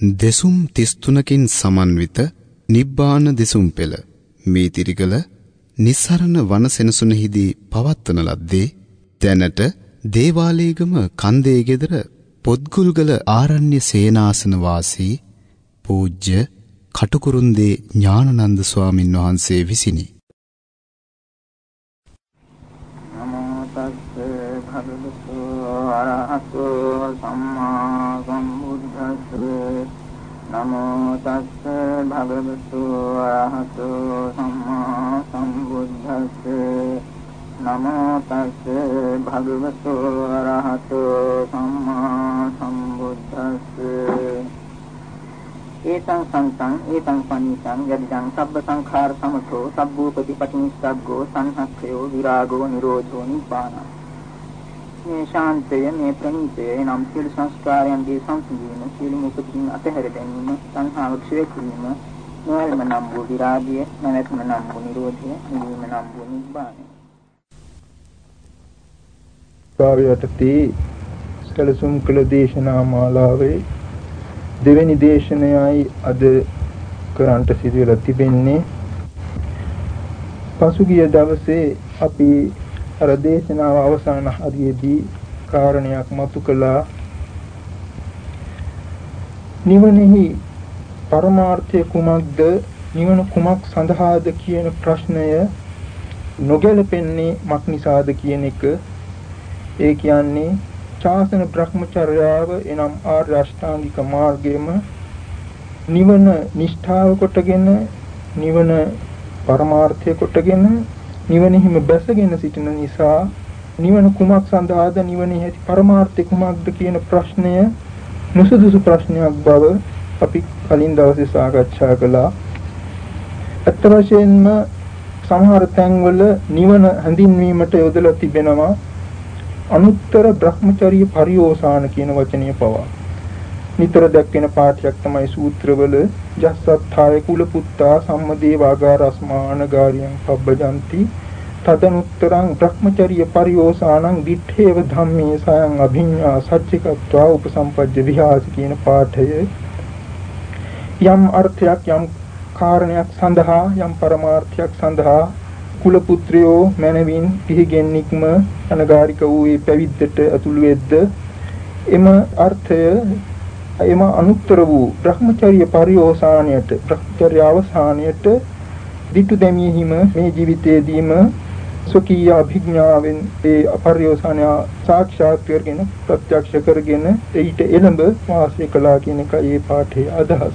දෙසුම් 33කින් සමන්විත නිබ්බාන දෙසුම් පෙළ මේ තිරිගල නිස්සරණ වන සෙනසුනෙහිදී පවත්වන ලද්දේ දැනට දේවාලේගම කන්දේ ගෙදර පොත්ගුල්ගල ආරණ්‍ය සේනාසන වාසී පූජ්‍ය කටුකුරුන්දේ ඥානනන්ද ස්වාමින් වහන්සේ විසිනි. නමෝ තස්සේ භගවතු අරහතෝ සම්මා සම්බුද්දස්සේ නමෝ තස්සේ භගවතු අරහතෝ සම්මා සම්බුද්දස්සේ නමෝ තස්සේ භගවතු අරහතෝ සම්මා සම්බුද්දස්සේ ඒතං සංතං ඒතං පනිතං යදිදං සබ්බ සංඛාර සමතෝ සබ්බූපති පටිනිස්සග්ගෝ සංහක්ඛයෝ විරාගෝ නිරෝධෝ නිබ්බාන. මේ ශාන්තය මේ ප්‍රණීතය නම් සියලු සංස්කාරයන්ගේ සංසිඳීම සියලු උපතින් අතහැර දැමීම සංහාව ක්ෂය කිරීම නොයල්ම නම් වූ විරාගය නැවැත්ම නම් වූ නිරෝධය නිවීම නම් වූ නිබ්බානය. කාව්‍යයටදී සැලසුම් කළ දේශනා මාලාවේ දෙවෙනි දේශනයයි අද කරන්ට සිදු වෙලා තිබෙන්නේ. පසුගිය දවසේ අපි අර දේශනාව අවසාන හරියේදී කාරණයක් මතු කළා. නිවනෙහි පරමාර්ථය කුමක්ද, නිවන කුමක් සඳහාද කියන ප්‍රශ්නය නොගැලපෙන්නේ මක් නිසාද කියන එක. ඒ කියන්නේ ශාසන බ්‍රහ්මචර්යාව එනම් ආර්ය අෂ්ටාංගික මාර්ගයේම නිවන නිෂ්ඨාව කොටගෙන නිවන පරමාර්ථය කොටගෙන නිවනෙහිම බැසගෙන සිටින නිසා නිවන කුමක් සඳහාද, නිවනේ ඇති පරමාර්ථය කුමක්ද කියන ප්‍රශ්නය නුසුදුසු ප්‍රශ්නයක් බව අපි කලින් දවසේ සාකච්ඡා කළා. අත් වශයෙන්ම සමහර තැන්වල නිවන හැඳින්වීමට යොදලා තිබෙනවා අනුත්තර බ්‍රහ්මචර්ය පරිෝසాన කියන වචනය පවා. නිතර දැක්වෙන පාඨයක් තමයි සූත්‍රවල ජස්සත්ථාය කුල පුත්තා සම්මදේවාගාරස්මාන ගාරියං පබ්බජಂತಿ තදනුත්තරං බ්‍රහ්මචර්ය පරිෝසානං දිත්තේව ධම්මේ සයං අභිඤ්ඤා සච්චිකත්වා උපසම්පජ්ජ විහාස කියන පාඨය යම් අර්ථයක් යම් කාරණයක් සඳහා යම් පරමාර්ථයක් සඳහා කුල පුත්‍රයෝ මැනවින් පිහිගෙන්නික්ම අනගාരിക වූ ඒ පැවිද්දට අතුළු වෙද්ද එම අර්ථය එම අනුත්තර වූ බ්‍රහ්මචර්ය පරිෝසානයට බ්‍රහ්මචර්ය අවසානයට දිටු දෙමිහිම මේ ජීවිතයේදීම සොකීය අභිඥාවෙන් ඒ පරිෝසානය සාක්ෂාත් කරගෙන ප්‍රත්‍යක්ෂ කරගෙන ඊට එළඹ වාසය කළා කියන එකයි මේ පාඨයේ අදහස.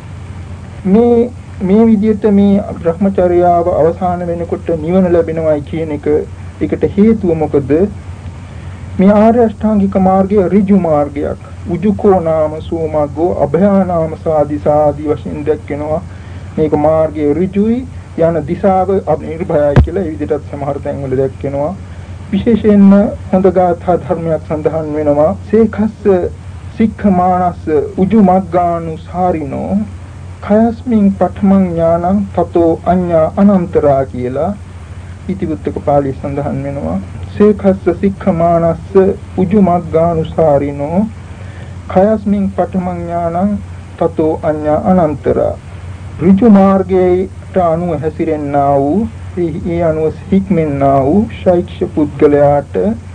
මේ විදිහට මේ බ්‍රහ්මචර්යාව අවසාන වෙනකොට නිවන ලැබෙනවයි කියන එකට හේතුව මොකද? මේ ආර්ය අෂ්ටාංගික මාර්ගය ඍජු මාර්ගයක්. උජුකෝ නාම සෝමග්ගෝ අභයානාම සාදි වශයෙන් දැක්වෙනවා. මේක මාර්ගයේ ඍජුයි, යන දිශාව අනිර්භයයි කියලා ඒ විදිහට සමහර තැන්වල දැක්වෙනවා. විශේෂයෙන්ම හොඳ ගාථා ධර්මයක් සඳහන් වෙනවා. සේඛස්ස සික්ඛමානස්ස උජු මග්ගානුසාරිනෝ khayasmin pathmang ඥානං තතෝ අඤ්ඤා අනන්තරා කියලා ඉතිවුත්තක පාළි සඳහන් වෙනවා. සේඛස්ස සික්ඛමානස්ස උජු මග්ගානුසාරිනෝ khayasmin pathmang ඥානං තතෝ අඤ්ඤා අනන්තරා. ඍජු මාර්ගයට අනුව හැසිරෙන්නා වූ ඒ අනුව හික්මෙන්නා වූ ශෛක්ෂ පුද්ගලයාට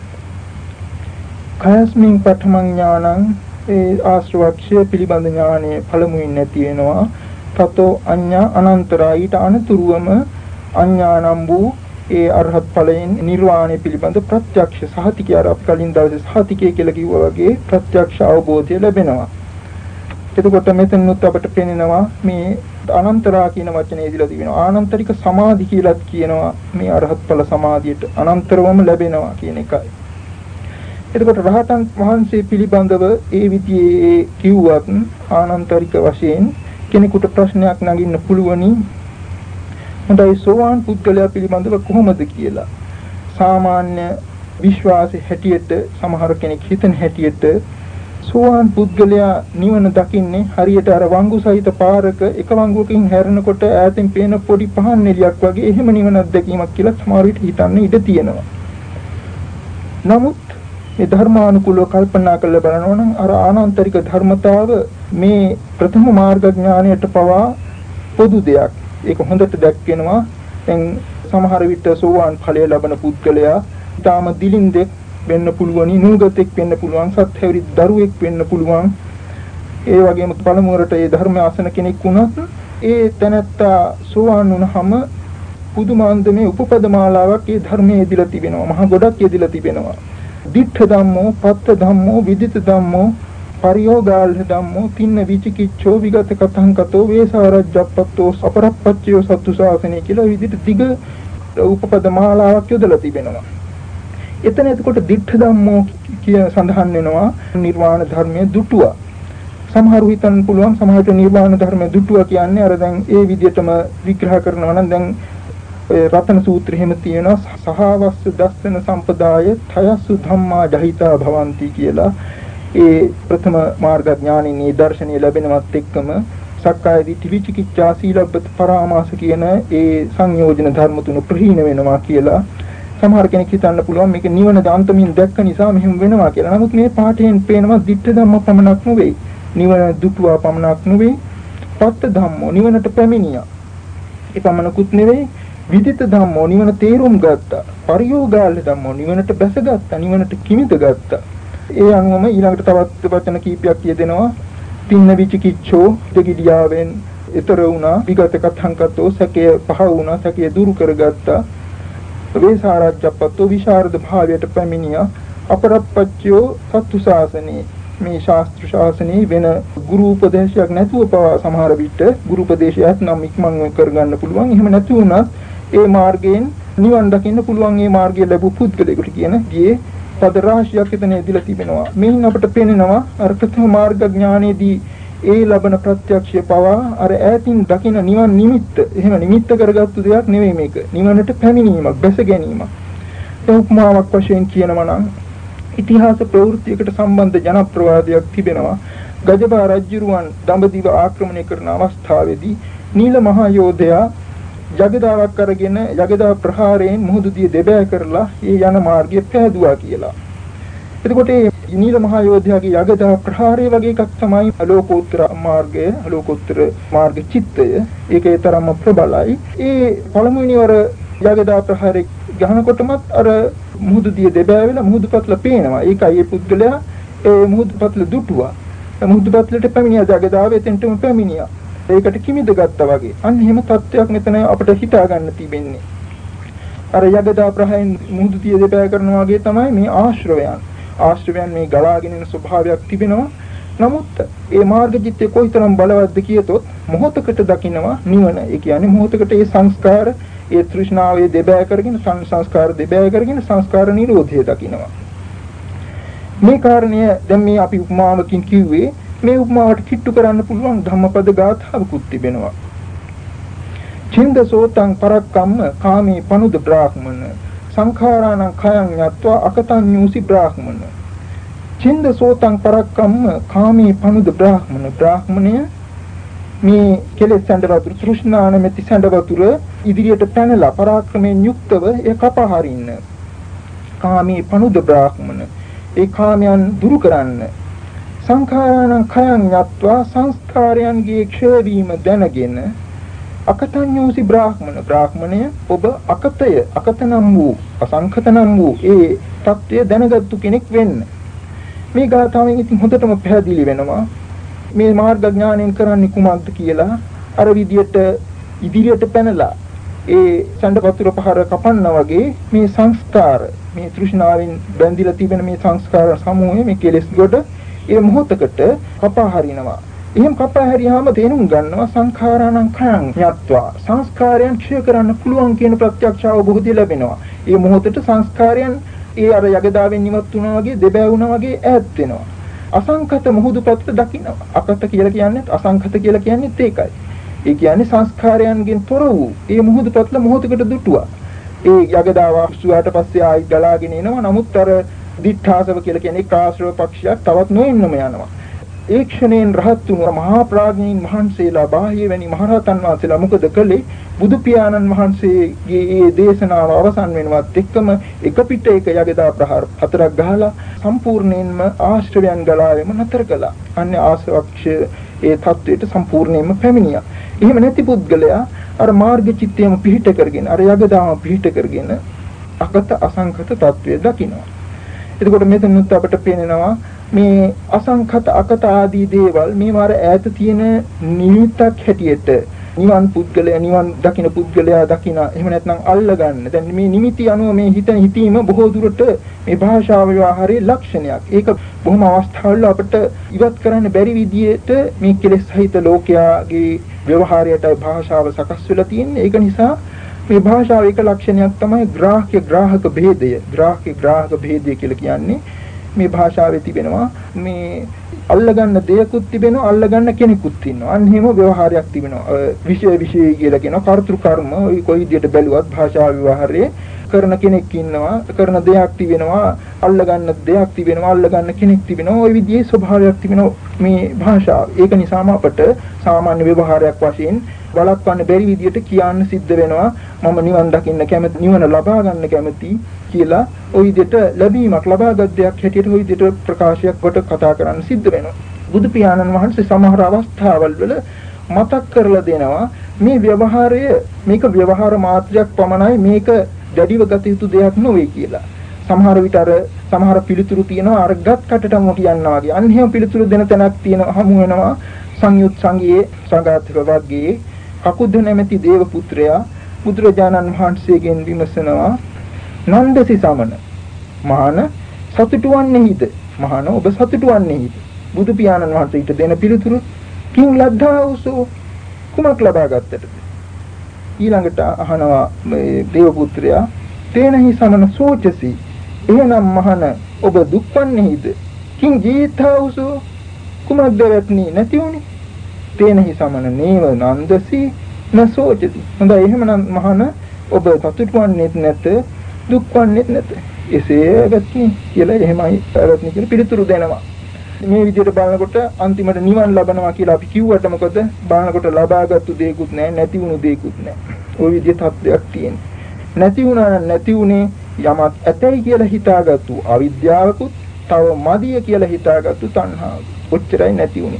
khayasmin pathmang ඥානං ඒ ආශ්‍රවක්ෂය පිළිබඳ ඥානය පළමුවෙන් නැති වෙනවා. තතෝ අඤ්ඤා අනන්තරා ඊට අනතුරුවම අඤ්ඤානම් වූ ඒ අරහත් ඵලයෙන් නිර්වාණය පිළිබඳ ප්‍රත්‍යක්ෂ සහතිකය අර අපි කලින් දවසේ සහතිකය කියලා කිව්වා වගේ ප්‍රත්‍යක්ෂ අවබෝධය ලැබෙනවා. එතකොට මෙතනත් අපට පේනවා මේ අනන්තරා කියන වචනේ ඉදලා තිබෙනවා. ආනන්තරික සමාධි කියලාත් කියනවා මේ අරහත් ඵල සමාධියට අනන්තරවම ලැබෙනවා කියන එකයි. එතකොට රහතන් වහන්සේ පිළිබඳව ඒ විදිහේ කිව්වත් ආනන්තරික වශයෙන් කෙනෙකුට ප්‍රශ්නයක් නගින්න පුළුවනි. හොඳයි සෝවාන් පුද්ගලයා පිළිබඳව කොහොමද කියලා. සාමාන්‍ය විශ්වාසයේ හැටියට සමහර කෙනෙක් හිතන හැටියට සෝවාන් පුද්ගලයා නිවන දකින්නේ හරියට අර වංගු සහිත පාරක එක වංගුවකින් හැරෙනකොට ඈතින් පේන පොඩි පහන් එළියක් වගේ එහෙම නිවනක් දැකීමක් කියලා සමහර විට හිතන්න ඉඩ තියෙනවා. නමුත් මේ ධර්මානුකූලව කල්පනා කරලා බලනවා නම් අර ආනන්තරික ධර්මතාව මේ ප්‍රථම මාර්ග ඥානයට පවා පොදු දෙයක්. ඒක හොඳට දැක්වෙනවා. දැන් සමහර විට සෝවාන් ඵලය ලබන පුද්ගලයා ඊටාම දිලින්දෙක් වෙන්න පුළුවන්, නූගතෙක් වෙන්න පුළුවන්, සත්‍යවරි දරුවෙක් වෙන්න පුළුවන්. ඒ වගේම පළමුවරට ඒ ධර්ම ආසන කෙනෙක් වුණත් ඒ තැනත්තා සෝවාන් වුණාම පුදුමාන්දමේ උපපද මාලාවක් ඒ ධර්මයේ යෙදලා තිබෙනවා. මහා ගොඩක් යෙදලා තිබෙනවා. දිට්ඨ ධම්මෝ, පත්ත ධම්මෝ, විදිත ධම්මෝ, පරියෝගාල්හ ධම්මෝ, තින්න විචිකිච්ඡෝ, විගත කතං කතෝ, වේසාරජ්ජප්පත්තෝ, අපරප්පච්චයෝ සත්තු ශාසනය කියලා විදිහට දිග උපපද මාලාවක් යොදලා තිබෙනවා. එතන එතකොට දිට්ඨ ධම්මෝ කිය සඳහන් වෙනවා නිර්වාණ ධර්මයේ දුටුවා. සමහරු හිතන්න පුළුවන් සමහරට නිර්වාණ ධර්මයේ දුටුවා කියන්නේ අර දැන් ඒ විදිහටම විග්‍රහ කරනවා නම් දැන් රතන සූත්‍රය එහෙම තියෙනවා සහවස්ස දස්සන සම්පදාය තයසු ධම්මා ජහිතා භවಂತಿ කියලා. ඒ ප්‍රථම මාර්ග ඥානිනී දර්ශනීය ලැබෙනවත් එක්කම සක්කාය දිට්ඨි විචිකිච්ඡා සීලබ්බත පරාමාස කියන ඒ සංයෝජන ධර්ම තුන ප්‍රහීන වෙනවා කියලා. සමහර කෙනෙක් හිතන්න පුළුවන් මේක නිවන දාන්තමින් දැක්ක නිසා මෙහෙම වෙනවා කියලා. නමුත් මේ පාඨයෙන් පේනවා දිට්ඨ ධම්ම පමණක් නෙවෙයි. නිවන දුටුවා පමණක් නෙවෙයි. පත්ත ධම්මෝ නිවනට පැමිණියා. ඒ පමණකුත් නෙවෙයි. විදිත ධම්මෝ නිවන තේරුම් ගත්තා. පරියෝගාල ධම්මෝ නිවනට බැසගත්තා. නිවනට කිමිත ගත්තා. ඒ අනුවම ඊළඟට තවත් වචන කීපයක් කියදෙනවා. තින්න විචිකිච්ඡෝ දෙගිඩියාවෙන් ඊතර වුණා. විගත කතංකතෝ සැකය පහ වුණා. සැකය දුරු කරගත්තා. වේසාරජ්ජප්පත්තෝ විශාරද භාවයට පැමිණියා. අපරප්පච්චයෝ සත්තු ශාසනේ මේ ශාස්ත්‍ර ශාසනයේ වෙන ගුරු උපදේශයක් නැතුව පවා සමහර විට ගුරු උපදේශයක් නම් ඉක්මන් කරගන්න පුළුවන්. එහෙම නැති වුණත් ඒ මාර්ගයෙන් නිවන් දකින්න පුළුවන්. ඒ මාර්ගය ලැබු පුද්ගලයෙකුට කියන ගියේ පද රාශියක් එතන ඉදලා තිබෙනවා. මේන් අපට පේනවා අර ප්‍රථම මාර්ග ඥානයේදී ඒ ලබන ප්‍රත්‍යක්ෂය පවා අර ඈතින් දකින නිවන් නිමිත්ත එහෙම නිමිත්ත කරගත්තු දෙයක් නෙවෙයි මේක. නිවනට පැමිණීමක්, බැස ගැනීමක්. උපමාවක් වශයෙන් කියනවා නම් ඉතිහාස ප්‍රවෘත්තියකට සම්බන්ධ ජනප්‍රවාදයක් තිබෙනවා. ගජබා රජුරුවන් දඹදිව ආක්‍රමණය කරන අවස්ථාවේදී නීල මහා යෝධයා යගදාවක් අරගෙන යගදා ප්‍රහාරයෙන් මුහුදු දිය දෙබෑ කරලා ඒ යන මාර්ගය පෑදුවා කියලා. එතකොට මේ නීල මහා යෝධයාගේ යගදා ප්‍රහාරය වගේ එකක් තමයි ලෝකෝත්තර මාර්ගය, ලෝකෝත්තර මාර්ග චිත්තය. ඒකේ තරම්ම ප්‍රබලයි. ඒ පළමුවෙනි වර යගදා ප්‍රහාරය ගහනකොටමත් අර මුහුදු දිය දෙබෑ වෙලා මුහුදු පත්ල පේනවා. ඒකයි ඒ පුද්ගලයා ඒ මුහුදු පත්ල දුටුවා. මුහුදු පත්ලට පැමිණියා යගදාව එතෙන්ටම පැමිණියා. ඒකට කිමිද ගත්තා වගේ. අන්න එහෙම තත්ත්වයක් මෙතන අපිට හිතා ගන්න තිබෙන්නේ. අර යගදා ප්‍රහාරයෙන් මුහුදු දිය දෙබෑ කරනවා වගේ තමයි මේ ආශ්‍රවයන්. ආශ්‍රවයන් මේ ගලාගෙන යන ස්වභාවයක් තිබෙනවා. නමුත් ඒ මාර්ග චිත්තේ කොයිතරම් බලවත්ද කියතොත් මොහොතකට දකින්නවා නිවන. ඒ කියන්නේ මොහොතකට ඒ සංස්කාර ඒ තෘෂ්ණාවේ දෙබෑ කරගෙන සංස්කාර දෙබෑ කරගෙන සංස්කාර නිරෝධය දකින්නවා. මේ කාරණය දැන් මේ අපි උපමාවකින් කිව්වේ. මේ උපමාවට කිට්ටු කරන්න පුළුවන් ධම්මපද ගාථාවකුත් තිබෙනවා. චින්දසෝතං පරක්කම්ම කාමේ පනුද බ්‍රාහ්මන සංඛාරාණං khයං යත්වා අකතඤ්ඤූසි බ්‍රාහ්මන. චින්දසෝතං පරක්කම්ම කාමේ පනුද බ්‍රාහ්මන. බ්‍රාහ්මණය මේ කෙලෙස් සැඬ වතුර තෘෂ්ණා නැමැති සැඬ වතුර ඉදිරියට පැනලා පරාක්‍රමයෙන් යුක්තව ඒ කපා හරින්න. කාමේ පනුද බ්‍රාහ්මන. ඒ කාමයන් දුරු කරන්න. සංඛාරාණං khයං යත්වා සංස්කාරයන්ගේ ක්ෂය වීම දැනගෙන අකතඤ්ඤෝසි බ්‍රාහ්මන. බ්‍රාහ්මණය ඔබ අකතය අකතනම් වූ අසංඛතනම් වූ ඒ தත්ත්වය දැනගත්තු කෙනෙක් වෙන්න. මේ ගාථාවෙන් ඉතින් හොඳටම පැහැදිලි වෙනවා මේ මාර්ග ඥාණයෙන් කරන්නේ කුමක්ද කියලා. අර විදියට ඉදිරියට පැනලා ඒ සඳ වතුර පහර කපන්න වගේ මේ සංස්කාර මේ තෘෂ්ණාවෙන් බැඳිලා තිබෙන මේ සංස්කාර සමූහය මේ කෙලෙස් ගොඩ ඒ මොහොතකට කපා හරිනවා. එහෙම කපා හැරියාම තේරුම් ගන්නවා සංඛාරාණං khයං යත්වා සංස්කාරයන් ක්ෂය කරන්න පුළුවන් කියන ප්‍රත්‍යක්ෂ අවබෝධය ලැබෙනවා. ඒ මොහොතට සංස්කාරයන් ඒ අර යගදාවෙන් ඉවත් වුණා වගේ දෙබෑ වුණා වගේ ඈත් වෙනවා. අසංඛත මුහුදු පැත්ත දකින්නවා. අකත කියලා කියන්නේ අසංඛත කියලා කියන්නේත් ඒකයි. ඒ කියන්නේ සංස්කාරයන්ගෙන් තොර වූ ඒ මුහුදු පැත්ත මොහොතකට දුටුවා. ඒ යගදාව සුවාට පස්සේ ආයි ගලාගෙන එනවා. නමුත් අර දිඨාසව කියලා කියන්නේ කාශ්‍රව පක්ෂයක් තවත් නොඉන්නම යනවා. ඒ ක්ෂණයෙන් රහත් වුණු මහා ප්‍රඥානීන් වහන්සේලා බාහ්‍ය වැනි මහරහතන් වහන්සේලා මොකද කළේ? බුදු පියාණන් වහන්සේගේ මේ දේශනාව අවසන් වෙනවත් එක්කම එක පිට එක යගදා ප්‍රහාර 4ක් ගහලා සම්පූර්ණයෙන්ම ආශ්‍රවයන් ගලාවෙම නතර කළා. අන්නේ ආශ්‍රවක්ෂ ඒ தത്വයට සම්පූර්ණයෙන්ම පැමිණියා. එහෙම නැති පුද්ගලයා අර මාර්ග චිත්තයම පිහිට කරගෙන අර යගදාම පිහිට කරගෙන අකත අසංකත தത്വය දකිනවා. එතකොට මෙතනත් අපට පේනවා මේ අසංකත අකත ආදී දේවල් මේවාර ඈත තියෙන නිමිත්තක් හැටියට නිවන් පුද්ගලයා නිවන් දකින්න පුද්ගලයා දකින්න එහෙම නැත්නම් අල්ලගන්න. දැන් මේ නිමිති අනුව මේ හිතීම බොහෝ දුරට මේ භාෂා ව්‍යවහාරයේ ලක්ෂණයක්. ඒක බොහොම අවස්ථාවල අපිට ඉවත් කරන්න බැරි විදියට මේ කෙලෙස් සහිත ලෝකයාගේ ව්‍යවහාරයටයි භාෂාව සකස් වෙලා තියෙන්නේ. ඒක නිසා මේ භාෂාවේ එක ලක්ෂණයක් තමයි ග්‍රාහක භේදය. ග්‍රාහක භේදය කියලා කියන්නේ මේ භාෂාවේ තිබෙනවා මේ අල්ලගන්න දෙයක්ත් තිබෙනවා අල්ලගන්න කෙනෙකුත් ඉන්නවා. අන්න එහෙම ව්‍යවහාරයක් තිබෙනවා. විශේෂ කියලා කියනවා. කර්තෘ කර්ම ඔය කොයි විදියට බැලුවත් භාෂා ව්‍යවහාරයේ කරන කෙනෙක් ඉන්නවා. කරන දෙයක් තිබෙනවා. අල්ලගන්න දෙයක් තිබෙනවා. අල්ලගන්න කෙනෙක් තිබෙනවා. ওই විදිහේ ස්වභාවයක් තිබෙනවා මේ භාෂාව. ඒක නිසාම අපට සාමාන්‍ය ව්‍යවහාරයක් වශයෙන් වළක්වන්න බැරි විදියට කියන්න සිද්ධ වෙනවා. මම නිවන් දකින්න කැමති, නිවන ලබා ගන්න කැමති කියලා ওই විදිහට ලැබීමක් ලබාගත් දෙයක් හැටියට ওই විදිහට ප්‍රකාශයක් කොට කතා කරන්න සිද්ධ වෙනවා. බුදු පියාණන් වහන්සේ සමහර අවස්ථාවල් වල මතක් කරලා දෙනවා මේ ව්‍යවහාරය මේක ව්‍යවහාර මාත්‍රයක් පමණයි, මේක දැඩිව ගත යුතු දෙයක් නෙවෙයි කියලා. සමහර විට අර සමහර පිළිතුරු තියෙනවා අර ගත් කටටම කියනවා වගේ. අන්න එහෙම පිළිතුරු දෙන තැනක් තියෙන හමු වෙනවා සංයුත් සංගයේ සංඝාතික වර්ගයේ කකුද්ද නැමැති දේව පුත්‍රයා බුදුරජාණන් වහන්සේගෙන් විමසනවා නන්දසි සමන මහාන සතුටු වන්නේහිද? මහාන ඔබ සතුටු වන්නේහිද? බුදු පියාණන් වහන්සේ ඊට දෙන පිළිතුරු කිං ලද්ධාවසෝ කුමක් ලබා ගත්තටද? ඊළඟට අහනවා මේ දේව පුත්‍රයා තේනහි සමන සෝචසි එහෙනම් මහාන ඔබ දුක් වන්නේහිද? කිං ජීතාවසෝ කුමක්ද වැටනි නැති වුනේ? තේනහි සමන නේව නන්දසි නසෝචති. හොඳයි එහෙමනම් මහාන ඔබ සතුටු වන්නේත් නැත දුක් වන්නේත් නැත. එසේ වැටනි කියලා එහෙමයි වැටනි කියලා පිළිතුරු දෙනවා. මේ විදිහට බලනකොට අන්තිමට නිවන් ලබනවා කියලා අපි කිව්වට මොකද බලනකොට ලබාගත්තු දෙයක්වත් නැහැ, නැති වුණු දෙයක්වත් නැහැ. ওই විදිහේ තත්ත්වයක් තියෙනවා. නැති වුණා නම් නැති උනේ යමක් ඇතයි කියලා හිතාගත්තු අවිද්‍යාවකුත්, තව මදිය කියලා හිතාගත්තු තණ්හාව. ඔච්චරයි නැති උනේ.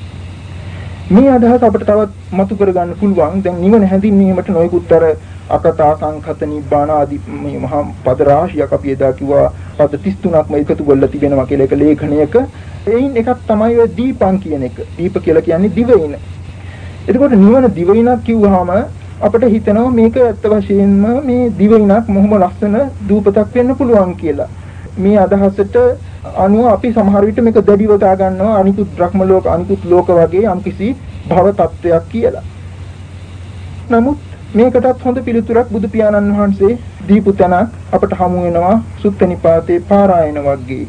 මේ අදහස අපිට තවත් මතු කරගන්න පුළුවන්. දැන් නිවන හැඳින්වීමට නොයෙකුත් අර අකතා සංඛත නිබ්බාන ආදී මේ මහා පද රාශියක් අපි එදා කිව්වා පද 33ක්ම එකතු කරලා තිබෙනවා කියලා එක ලේඛනයක. එයින් එකක් තමයි ඔය දීපං කියන එක. දීප කියලා කියන්නේ දිවයින. එතකොට නිවන දිවයිනක් කිව්වහම අපිට හිතෙනවා මේක ඇත්ත වශයෙන්ම මේ දිවයිනක් මොහොම ලස්සන දූපතක් වෙන්න පුළුවන් කියලා. මේ අදහසට අනුව අපි සමහර විට මේක දැඩිව ගා ගන්නවා අනිකුත් බ්‍රහ්ම ලෝක අනිකුත් ලෝක වගේ යම්කිසි භව තත්වයක් කියලා. නමුත් මේකටත් හොඳ පිළිතුරක් බුදු පියාණන් වහන්සේ දීපු තැන අපට හමු වෙනවා සුත්ත නිපාතේ පාරායන වර්ගයේ.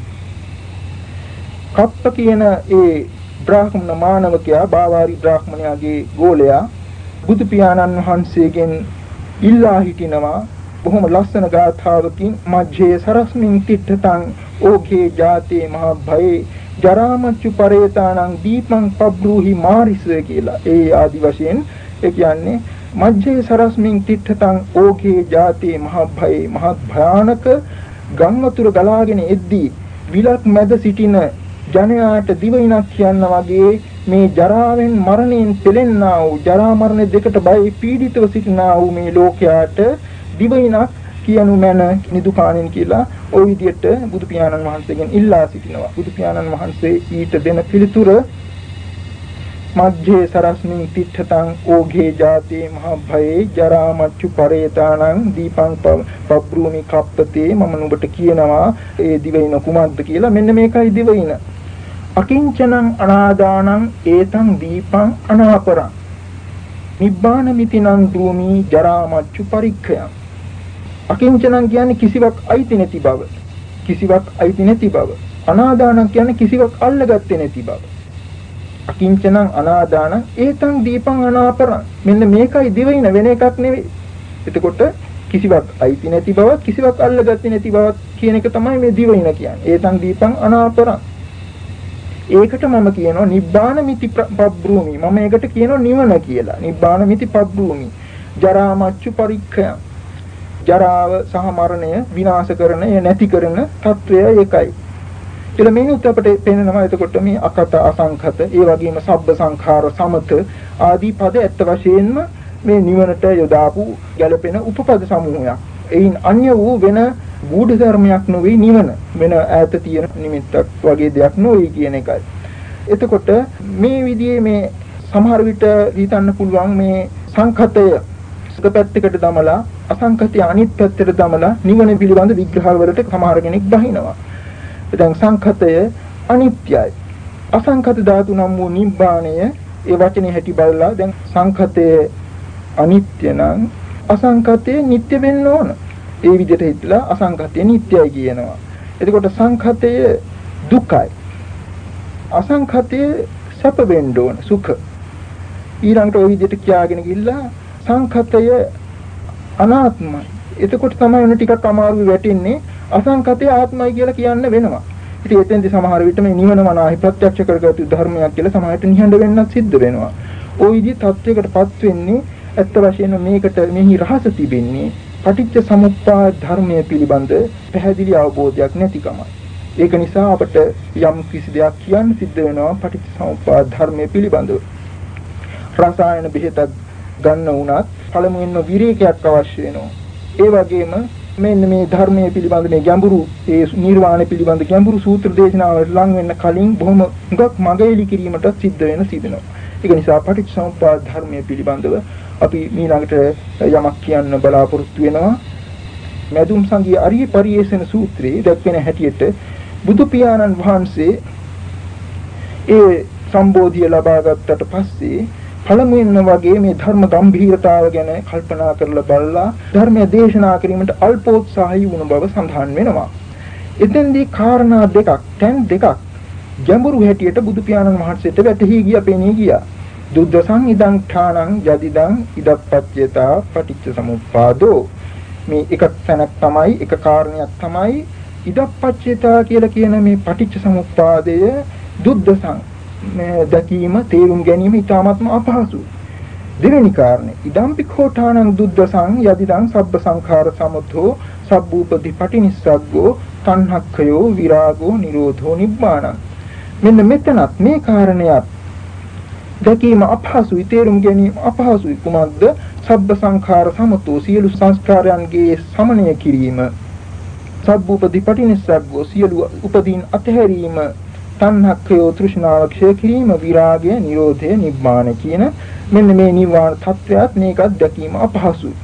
කප්ප කියන ඒ බ්‍රාහ්මණ මානවකයා බාවාරි බ්‍රාහ්මණයාගේ ගෝලයා බුදු පියාණන් වහන්සේගෙන් ඉල්ලා හිටිනවා බොහොම ලස්සන ගාථාවකින් මජ්ජේ සරස්මින් තිට්ඨතං ඕඛේ ජාතේ මහ භයේ ජරාමච්චු පරේතානං දීපං පබ්‍රූහි මාරිස කියලා. ඒ ආදි වශයෙන් ඒ කියන්නේ මජ්ජේ සරස්මින් තිට්ඨතං ඕඛේ ජාතේ මහ භයේ මහත් භයානක ගම් වතුර ගලාගෙන එද්දී විලක් මැද සිටින ජනයාට දිවයිනක් කියන්න වගේ මේ ජරාවෙන් මරණයෙන් පෙළෙන්නා වූ ජරා මරණ දෙකට බයි පීඩිතව සිටිනා වූ මේ ලෝකයාට දිවයිනක් කියනු මැන නිදුකාණෙන් කියලා ওই විදිහට බුදු පියාණන් වහන්සේගෙන් ඉල්ලා සිටිනවා. බුදු පියාණන් වහන්සේ ඊට දෙන පිළිතුර මජ්ජේ සරස්මින් තිට්ඨතං ඕඝේ ජාතේ මහ භයේ ජරා මච්චු පරේතානං දීපං පබ්‍රූමි කප්පතේ මම නුඹට කියනවා ඒ දිවයින කුමක්ද කියලා. මෙන්න මේකයි දිවයින. අකිංචනං අනාදානං ඒතං දීපං අනාපරං නිබ්බාන මිතිනං භූමි ජරා මච්චු පරික්ඛයං. අකිංචනං කියන්නේ කිසිවක් අයිති නැති බව. කිසිවක් අයිති නැති බව. අනාදානං කියන්නේ කිසිවක් අල්ලගත්තේ නැති බව. අකිංචනං අනාදානං ඒතං දීපං අනාපරං. මෙන්න මේකයි දිවයින, වෙන එකක් නෙවෙයි. එතකොට කිසිවක් අයිති නැති බව, කිසිවක් අල්ලගත්තේ නැති බව කියන එක තමයි මේ දිවයින කියන්නේ. ඒතං දීපං අනාපරං. ඒකට මම කියනවා නිබ්බාන මිති පබ්‍රූමි. මම ඒකට කියනවා නිවන කියලා. නිබ්බාන මිති පබ්‍රූමි. ජරා මච්චු පරික්ඛය. ජරාව සහ මරණය විනාශ කරන, නැති කරන తත්වය ඒකයි. එළ මේනුත් අපිට පේනවා එතකොට මේ අකත අසංඛත, ඒ වගේම සබ්බ සංඛාර සමත ආදී පද ඇත්ත වශයෙන්ම මේ නිවනට යොදාපු ගැළපෙන උපපද සමූහයක්. එයින් අන්‍ය වූ වෙන ගුඪ ධර්මයක් නොවේ නිවන. වෙන ඈත තියෙන නිමිත්තක් වගේ දෙයක් නොවේ කියන එකයි. එතකොට මේ විදිහේ මේ සමහර විට හිතන්න පුළුවන් මේ සංඛතය එක පැත්තකට දමලා අසංඛතය අනිත් පැත්තට දමලා නිවන පිළිබඳ විග්‍රහ වලට සමහර කෙනෙක් බහිනවා. දැන් සංඛතය අනිත්‍යයි. අසංඛත ධාතු නම් වූ නිබ්බාණය ඒ වචනේ හැටි බලලා දැන් සංඛතය අනිත්‍ය නම් අසංඛතය නිට්ටය වෙන්න ඕන. ඒ විදිහට හිතලා අසංඛතය නිට්ටයයි කියනවා. එතකොට සංඛතය දුකයි. අසංඛතය සැප වෙන්න ඕන සුඛ. ඊළඟට ওই විදිහට කියාගෙන ගිහිල්ලා සංඛතය අනාත්මයි. එතකොට තමයි උන ටිකක් අමාරුයි වැටෙන්නේ. අසංඛතය ආත්මයි කියලා කියන්න වෙනවා. ඉතින් එතෙන්දී සමහර විට මේ නිවන මනාහි ප්‍රත්‍යක්ෂ කරගත්තු ධර්මයක් කියලා සමහරට නිහඬ වෙන්නත් සිද්ධ වෙනවා. ওই විදිහ තත්වයකටපත් වෙන්නේ ඇත්ත වශයෙන්ම මේකට මෙහි රහස තිබෙන්නේ පටිච්ච සමුප්පාද ධර්මයේ පිළිබඳ පැහැදිලි අවබෝධයක් නැතිකමයි. ඒක නිසා අපට යම් කිසි දෙයක් කියන්න සිද්ධ වෙනවා පටිච්ච සමුප්පාද ධර්මයේ පිළිබඳව. රසායන බෙහෙතක් ගන්න වුණත් පළමුවෙන්ම විරේකයක් අවශ්‍ය වෙනවා. ඒ වගේම මෙන්න මේ ධර්මයේ පිළිබඳ මේ ගැඹුරු ඒ නිර්වාණ පිළිබඳ ගැඹුරු සූත්‍ර දේශනාවලට ලං වෙන්න කලින් බොහොම හුඟක් මගේලි කිරීමට සිද්ධ සිදෙනවා. ඒක නිසා පටිච්චසමුප්පාද ධර්මයේ පිළිබඳව අපි ඊළඟට යමක් කියන්න බලාපොරොත්තු වෙනවා. මැදුම් සංගී අරිය පරියේෂණ සූත්‍රයේ දක්වන හැටියට බුදු පියාණන් වහන්සේ ඒ සම්බෝධිය ලබා ගත්තට පස්සේ පළමුවෙන්ම වගේ මේ ධර්ම ගැඹීරතාව ගැන කල්පනා කරලා බලලා ධර්මය දේශනා කිරීමට අල්පෝත්සාහී වුණ බව සඳහන් වෙනවා. එතෙන්දී කාරණා දෙකක්, තැන් දෙකක් ගැඹුරු හැටියට බුදු පියාණන් වහන්සේට වැටහි ගියා, පෙනී ගියා. දුද්දසං ඉදං ඨානං යදිදං ඉදප්පච්චේතා පටිච්ච සමුප්පාදෝ. මේ එක තැනක් තමයි, එක කාරණයක් තමයි ඉදප්පච්චේතා කියලා කියන මේ පටිච්ච සමුප්පාදය දුද්දසං මේ දැකීම, තේරුම් ගැනීම ඉතාමත්ම අපහසුයි. දෙවෙනි කාරණේ ඉදම්පිකෝඨානං දුද්දසං යදිදං සබ්බ සංඛාර සමුද්ධෝ සබ්බූපදී පටිනිස්සග්ගෝ තණ්හක්ඛයෝ විරාගෝ නිරෝධෝ නිබ්බාණං. මෙන්න මෙතනත් මේ කාරණයක් දැකීම අපහසුයි, තේරුම් ගැනීම අපහසුයි. කුමක්ද? සබ්බ සංඛාර සමුද්ධෝ සියලු සංස්කාරයන්ගේ සමනය කිරීම, සබ්බූපදී පටිනිස්සග්ගෝ සියලු උපදීන් අතහැරීම, තණ්හක්ඛයෝ තෘෂ්ණාව ක්ෂය කිරීම, විරාගය, නිරෝධය, නිබ්බාන කියන මෙන්න මේ නිවන තත්වයක් මේකත් දැකීම අපහසුයි.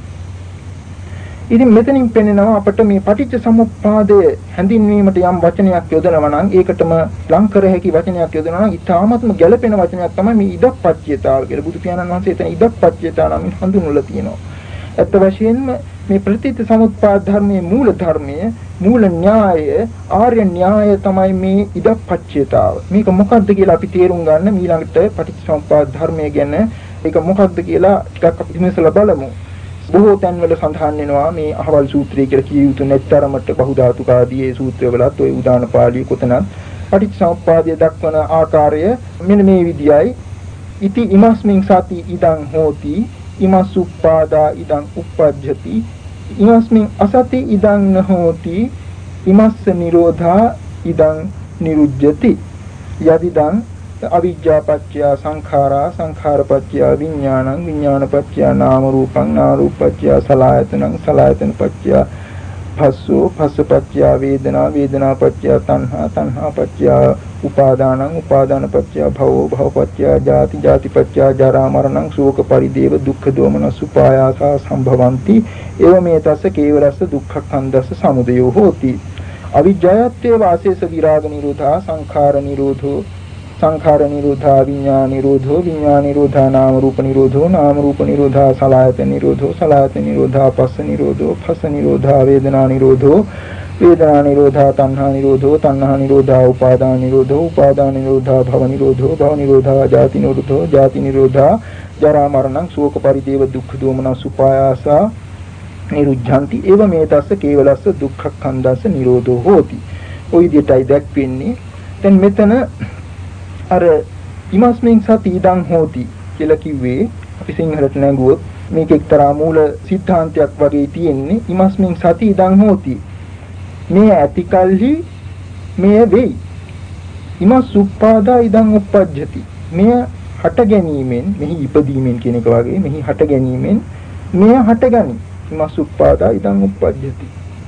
ඉතින් මෙතනින් පෙනෙනවා අපට මේ පටිච්ච සමුප්පාදය හැඳින්වීමට යම් වචනයක් යොදනවා නම් ඒකටම ලං කර හැකි වචනයක් යොදනවා නම් ඊටාත්ම ගැළපෙන වචනයක් තමයි මේ ඉදප්පච්චේතාව කියලා. බුදු පියාණන් වහන්සේ එතන ඉදප්පච්චේතාව නම් හඳුන්වලා තියෙනවා. ඇත්ත වශයෙන්ම මේ ප්‍රතිත්ථ සමුප්පාද ධර්මයේ මූල ධර්මයේ මූල න්‍යාය, ආර්ය න්‍යාය තමයි මේ ඉදප්පච්චේතාව. මේක මොකක්ද කියලා අපි තේරුම් ගන්න ඊළඟට පටිච්චසමුප්පාද ධර්මය ගැන ඒක මොකක්ද කියලා ටිකක් අපි විමසලා බලමු. බොහෝ තැන්වල සඳහන් වෙනවා මේ අහවල් සූත්‍රය කියලා කිය යුතු නැත්තරමට බහුධාතුක ආදී ඒ සූත්‍රවලත් ඔය උදාන පාළිය කොතනත් පටිච්චසමුප්පාදය දක්වන ආකාරය මෙන්න මේ විදියයි. ඉති ඉමස්මින් සති ඉදං හෝති ඉමස්සුප්පාදා ඉදං උප්පජ්ජති ඉමස්මින් අසති ඉදං නහෝති ඉමස්ස නිරෝධා ඉදං නිරුජ්ජති යදිදං අවිජ්ජාපච්චය සංඛාරා සංඛාරපච්චය විඥානං විඥානපච්චය නාම රූපං නාම රූපච්චය සලආයතනං සලආයතනපච්චය භස්සෝ භස්සපච්චය වේදනා වේදනාපච්චය තණ්හා තණ්හාපච්චය උපාදානං උපාදානපච්චය භවෝ භවපච්චය ජාති ජාතිපච්චය ජරා මරණං ශෝක පරිදේව දුක්ඛ දෝමනස් උපායාසා සම්භවಂತಿ එව මේ තස්ස කේවලස්ස දුක්ඛඛන්දස්ස සමුදයෝ හෝති අවිජ්ජායත්තේ වාසේස විරාග නිරෝධා සංඛාර නිරෝධෝ සංඛාර නිරෝධා විඥාන නිරෝධෝ විඥාන නිරෝධා නාම රූප නිරෝධෝ නාම රූප නිරෝධා සලආයතන නිරෝධෝ සලආයතන නිරෝධා පස්ස නිරෝධෝ පස්ස නිරෝධා වේදනා නිරෝධෝ වේදනා නිරෝධා තණ්හා නිරෝධෝ තණ්හා නිරෝධා උපාදාන නිරෝධෝ උපාදාන නිරෝධා භව නිරෝධෝ භව නිරෝධා ජාති නිරෝධෝ ජාති නිරෝධා ජරා මරණං ශෝක පරිදේව දුක්ඛ දෝමනස් උපායාසා නිරුද්ධಂತಿ එව මේ තස්ස කේවලස්ස දුක්ඛඛන්දස්ස නිරෝධෝ හෝති. ඔය විදිහටයි දැක්වෙන්නේ. දැන් මෙතන අර ඉමස්මින් සති ඉදං හෝති කියලා කිව්වේ අපි සිංහලට නැඟුවොත් මේක එක්තරා මූල සිද්ධාන්තයක් වගේ තියෙන්නේ. ඉමස්මින් සති ඉදං හෝති, මේ ඇති කල්හි මෙය වෙයි. ඉමස් උප්පාදා ඉදං උප්පජ්ජති, මෙය හට ගැනීමෙන්, මෙහි ඉපදීමෙන් කියන එක වගේ මෙහි හට ගැනීමෙන් මෙය හටගනි. ඉමස් උප්පාදා ඉදං උප්පජ්ජති.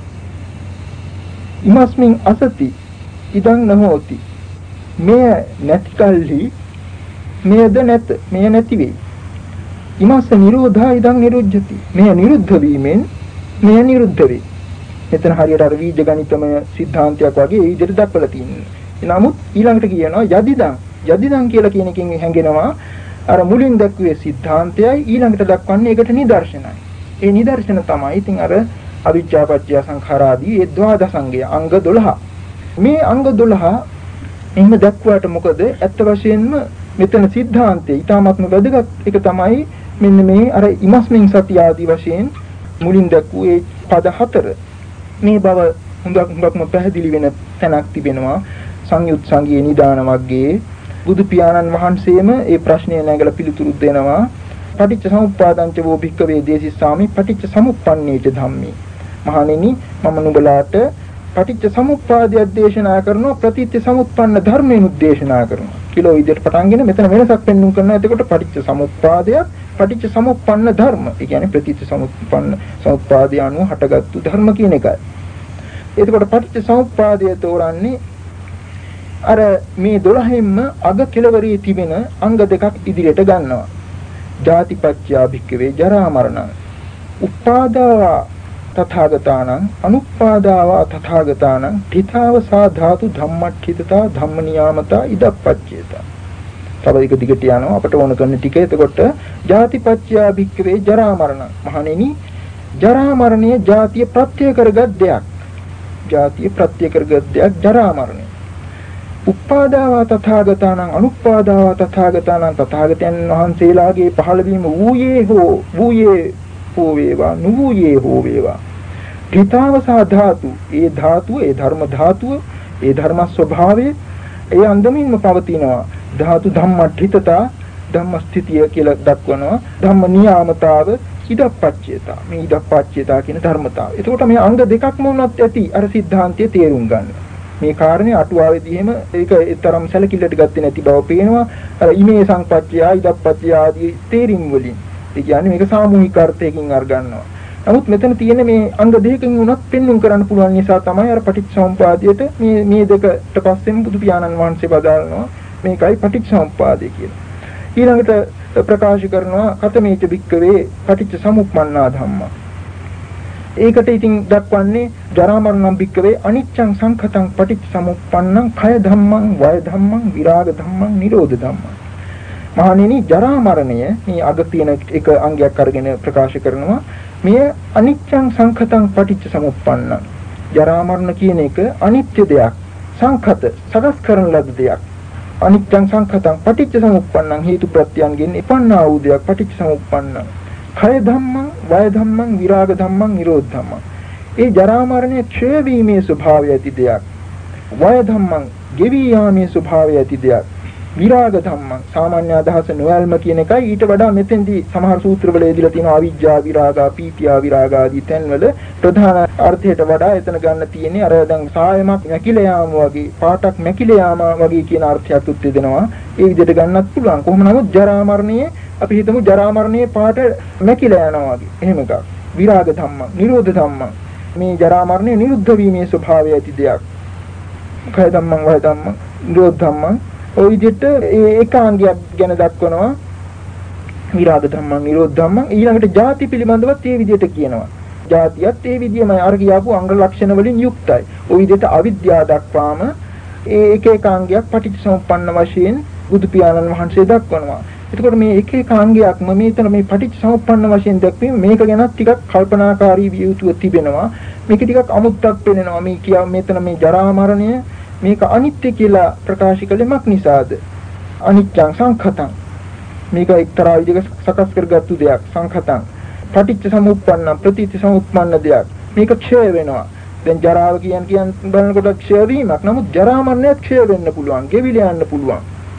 ඉමස්මින් අසති ඉදං නහෝති, මෙය නැති කල්හි මෙයද නැත, මෙය නැති වෙයි. ඉමස්ස නිරෝධා ඉදං නිරුද්ධති, මෙය නිරුද්ධ වීමෙන් මෙය නිරුද්ධ වෙයි. මෙතන හරියට අර වීජ ගණිතමය සිද්ධාන්තයක් වගේ ඒ විදිහට දක්වලා තියෙනවා. නමුත් ඊළඟට කියනවා යදිදං කියලා කියන එකෙන් හැඟෙනවා අර මුලින් දැක්වේ සිද්ධාන්තයයි ඊළඟට දක්වන්නේ ඒකට නිදර්ශනයි. ඒ නිදර්ශන තමයි ඉතින් අර අවිජ්ජා පත්‍ය සංඛාරාදී ඒ ද්වාදසංගය අංග 12. මේ අංග 12 එහෙම දක්වාට මොකද ඇත්ත වශයෙන්ම මෙතන සිද්ධාන්තයේ ඊටාත්ම වැදගත් එක තමයි මෙන්න මේ අර ඉමස්මින් සති ආදී වශයෙන් මුලින් දැක්වූ ඒ පද 4 මේ බව හුඟක්ම පැහැදිලි වෙන තැනක් තිබෙනවා. සංයුත් සංගයේ නිදාන වර්ගයේ බුදු පියාණන් වහන්සේම ඒ ප්‍රශ්නය නැගලා පිළිතුරු දෙනවා. පටිච්ච සමුප්පාදංච වූ භික්ඛවේ දේසිස්සාමි පටිච්ච සමුප්පන්නේච ධම්මේ. මහණෙනි මම නුඹලාට පටිච්ච සමුප්පාදය දේශනා කරනවා, ප්‍රතිත්‍ය සමුප්පන්න ධර්මයෙන් දේශනා කරනවා කියලා විදිහට පටන්ගෙන මෙතන වෙනසක් පෙන්වුම් කරනවා. එතකොට පටිච්ච සමුප්පාදය පටිච්ච සමුප්පන්න ධර්ම, ඒ කියන්නේ ප්‍රතිත්‍ය සමුප්පාදය අනුව හටගත්තු ධර්ම කියන එකයි. එතකොට පටිච්ච සමුප්පාදය තෝරන්නේ අර මේ 12න්ම අග කෙළවරේ තිබෙන අංග දෙකක් ඉදිරියට ගන්නවා. ජාතිපච්චය භික්ඛවේ ජරා මරණ. උපාදාවා තථාගතානං අනුපාදාවා තථාගතානං තිතාව සාධාතු ධම්මච්චිතතා ධම්ම නියාමතා ඉදප්පච්චේතා. තව එක දිගට යනවා අපට ඕන කරන ටික. එතකොට ජාතිපච්චය භික්ඛවේ ජරා මරණ. මහණෙනි ජරා මරණය ජාතිය ප්‍රත්‍ය කරගත් දෙයක්. ජාතිය ප්‍රත්‍ය කරගත් දෙයක් ජරා මරණය. උපාදාවා තථාගතානං අනුපාදාවා තථාගතානං තථාගතයන් වහන්සේලාගේ පහළවීම වූයේ හෝ වේවා නුවූයේ හෝ වේවා. ධිතාවසා ධාතු, ඒ ධාතුව, ඒ ධර්ම ධාතුව, ඒ ධර්ම ස්වභාවය ඒ අන්දමින්ම පවතිනවා. ධාතු ධම්මඨිතතා, ධම්ම ස්ථිතිය කියලා දක්වනවා. ධම්ම නියාමතාව ඉදප්පච්චේතා. මේ ඉදප්පච්චේතා කියන ධර්මතාව. එතකොට මේ අංග දෙකක්ම වුණත් ඇති අර සිද්ධාන්තයේ තේරුම් ගන්න. මේ කාරණේ අටුවාවේදී එහෙම ඒක තරම් සැලකිල්ලට ගත්තේ නැති බව පේනවා. අර ඉමේ සංපච්චය, ඉදප්පච්චය ආදී තේරින් වලින්. ඒ කියන්නේ මේක සාමූහික අර්ථයකින් අර ගන්නවා. නමුත් මෙතන තියෙන මේ අංග දෙකකින් උනත් පෙන්වුම් කරන්න පුළුවන් නිසා තමයි අර පටිච්චසමුප්පාදයට මේ දෙකට පස්සෙන් බුදු පියාණන් වහන්සේ බදාලනවා මේකයි පටිච්චසමුප්පාදය කියලා. ඊළඟට ප්‍රකාශ කරනවා කතමේච භික්කවේ පටිච්චසමුප්පන්නා ධම්මා. ඒකට ඉතින් දක්වන්නේ ජරා මරණම් භික්කවේ අනිච්ඡං සංඛතං පටිච්චසමුප්පන්නං කය ධම්මං වය ධම්මං විරාග ධම්මං නිරෝධ ධම්මං. මහණෙනි ජරා මරණය මේ අග තියෙන එක අංගයක් අරගෙන ප්‍රකාශ කරනවා. මෙය අනිච්ඡං සංඛතං පටිච්චසමුප්පන්නං. ජරා මරණ කියන එක අනිත්‍ය දෙයක්, සංඛත සකස් කරන ලද දෙයක්. අනිච්ඡං සංඛතං පටිච්චසමුප්පන්නං හේතු ප්‍රත්‍යයන්ගෙන් ඉපන්නා වූ දෙයක් පටිච්චසමුප්පන්නං. කය ධම්මං වය ධම්මං විරාග ධම්මං නිරෝධ ධම්මං. ඒ ජරා මරණය ක්ෂය වීමේ ස්වභාවය ඇති දෙයක්. වය ධම්මං ගෙවි යාමේ ස්වභාවය ඇති දෙයක්. විරාග ධම්මං සාමාන්‍ය අදහස නොයල්ම කියන එකයි. ඊට වඩා මෙතෙන්දී සමහර සූත්‍රවල යෙදලා තියෙනවා අවිජ්ජා විරාගා පීතියා විරාගා ආදී තැන්වල ප්‍රධාන අර්ථයට වඩා එතන ගන්න තියෙන්නේ අර දැන් සායමක් මැකිලා යාම වගේ, පාටක් මැකිලා යාම වගේ කියන අර්ථයක් උත් දෙනවා. ඒ විදිහට ගන්නත් පුළුවන්. කොහොම නමුත් ජරා මරණයේ අපි හිතමු ජරා මරණයේ පාට මැකිලා යනවා වගේ. එහෙම එකක්. විරාග ධම්මං නිරෝධ ධම්මං. මේ ජරා මරණය නිරුද්ධ වීමේ ස්වභාවය ඇති දෙයක්. කය ධම්මං වය ධම්මං නිරෝධ ධම්මං. ඔය විදිහට ඒකාංගයක් ගැන දක්වනවා විරාග ධම්මං නිරෝධ ධම්මං. ඊළඟට ಜಾති පිළිබඳවත් ඒ විදිහට කියනවා. ಜಾතියත් ඒ විදිහමයි අර කියාපු අංග ලක්ෂණ වලින් යුක්තයි. ඔය විදිහට අවිද්‍යාව දක්වාම ඒ එක ඒකාංගයක් පටිච්චසමුප්පන්න වශයෙන් බුදු පියාණන් වහන්සේ දක්වනවා. එතකොට මේ එක ඒකාංගයක්ම මේතන මේ පටිච්චසමුප්පන්න වශයෙන් දැක්වීම මේක ගැන ටිකක් කල්පනාකාරී විය යුතුව තිබෙනවා. මේක ටිකක් අමුත්තක් වෙනවා. මේ කියා මෙතන මේ ජරා මරණය මේක අනිත්‍ය කියලා ප්‍රකාශ කළෙමක් නිසාද? අනිච්චං සංඛතං. මේක එක්තරා විදිහක සකස් කරගත්තු දෙයක්. සංඛතං. පටිච්ච සමුප්පන්න ප්‍රතිච්ච සමුප්පන්න දෙයක්. මේක ක්ෂය වෙනවා. දැන් ජරාව කියන බලනකොට ක්ෂය වීමක්. නමුත් ජරා මරණයත් ක්ෂය වෙන්න පුළුවන්. ගෙවිල යන්න පුළුවන්.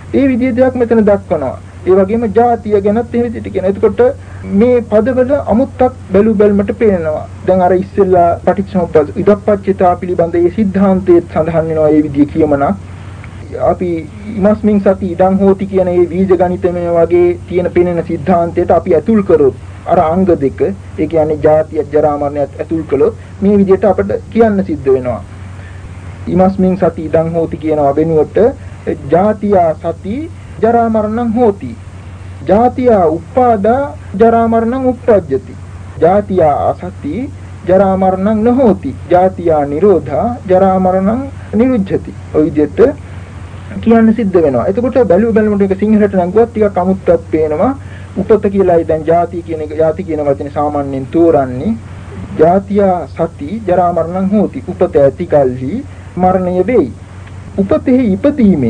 ඒ විදිහේ දෙයක් මෙතන දක්වනවා. ඒ වගේම ජාතිය ගැනත් එහෙම විදිහට කියනවා. එතකොට මේ පදවල අමුත්තක් බැලු බැලමට පේනවා. දැන් අර ඉස්සෙල්ලා පටිච්චසමුප්පාද ඉදප්පච්චිතා පිළිබඳ ඒ સિદ્ધාන්තයේ සඳහන් වෙනවා ඒ විදිහේ කියමනක්. අපි ඉමස්මින් සති ඉදං හෝති කියන මේ බීජ ගණිතමය වගේ තියෙන පෙනෙන સિદ્ધාන්තයට අපි ඇතුල් කරොත් අර අංග දෙක, ඒ කියන්නේ ජාතිය ජරා මරණයත් ඇතුල් කළොත් මේ විදිහට අපිට කියන්න සිද්ධ වෙනවා. ඉමස්මින් සති ඉදං හෝති කියනවා වෙනුවට ජාතියා සති ජරා මරණං හෝති. ජාතියා උප්පාදා ජරා මරණං උප්පජ්ජති. ජාතියා අසති ජරා මරණං නොහෝති. ජාතියා නිරෝධා ජරා මරණං නිරුද්ධති. ඔය විදිහට කියන්න සිද්ධ වෙනවා. එතකොට බැලුව බැලමුට එක සිංහලට නංගුවත් ටිකක් අමුත්තක් පේනවා. උපත කියලායි දැන් ජාති කියන එක ජාති කියන වචනේ සාමාන්‍යයෙන් තෝරන්නේ. ජාතියා සති ජරා මරණං හෝති. උපත ඇති කල්හි මරණය වෙයි. උපතෙහි ඉපදීමෙන්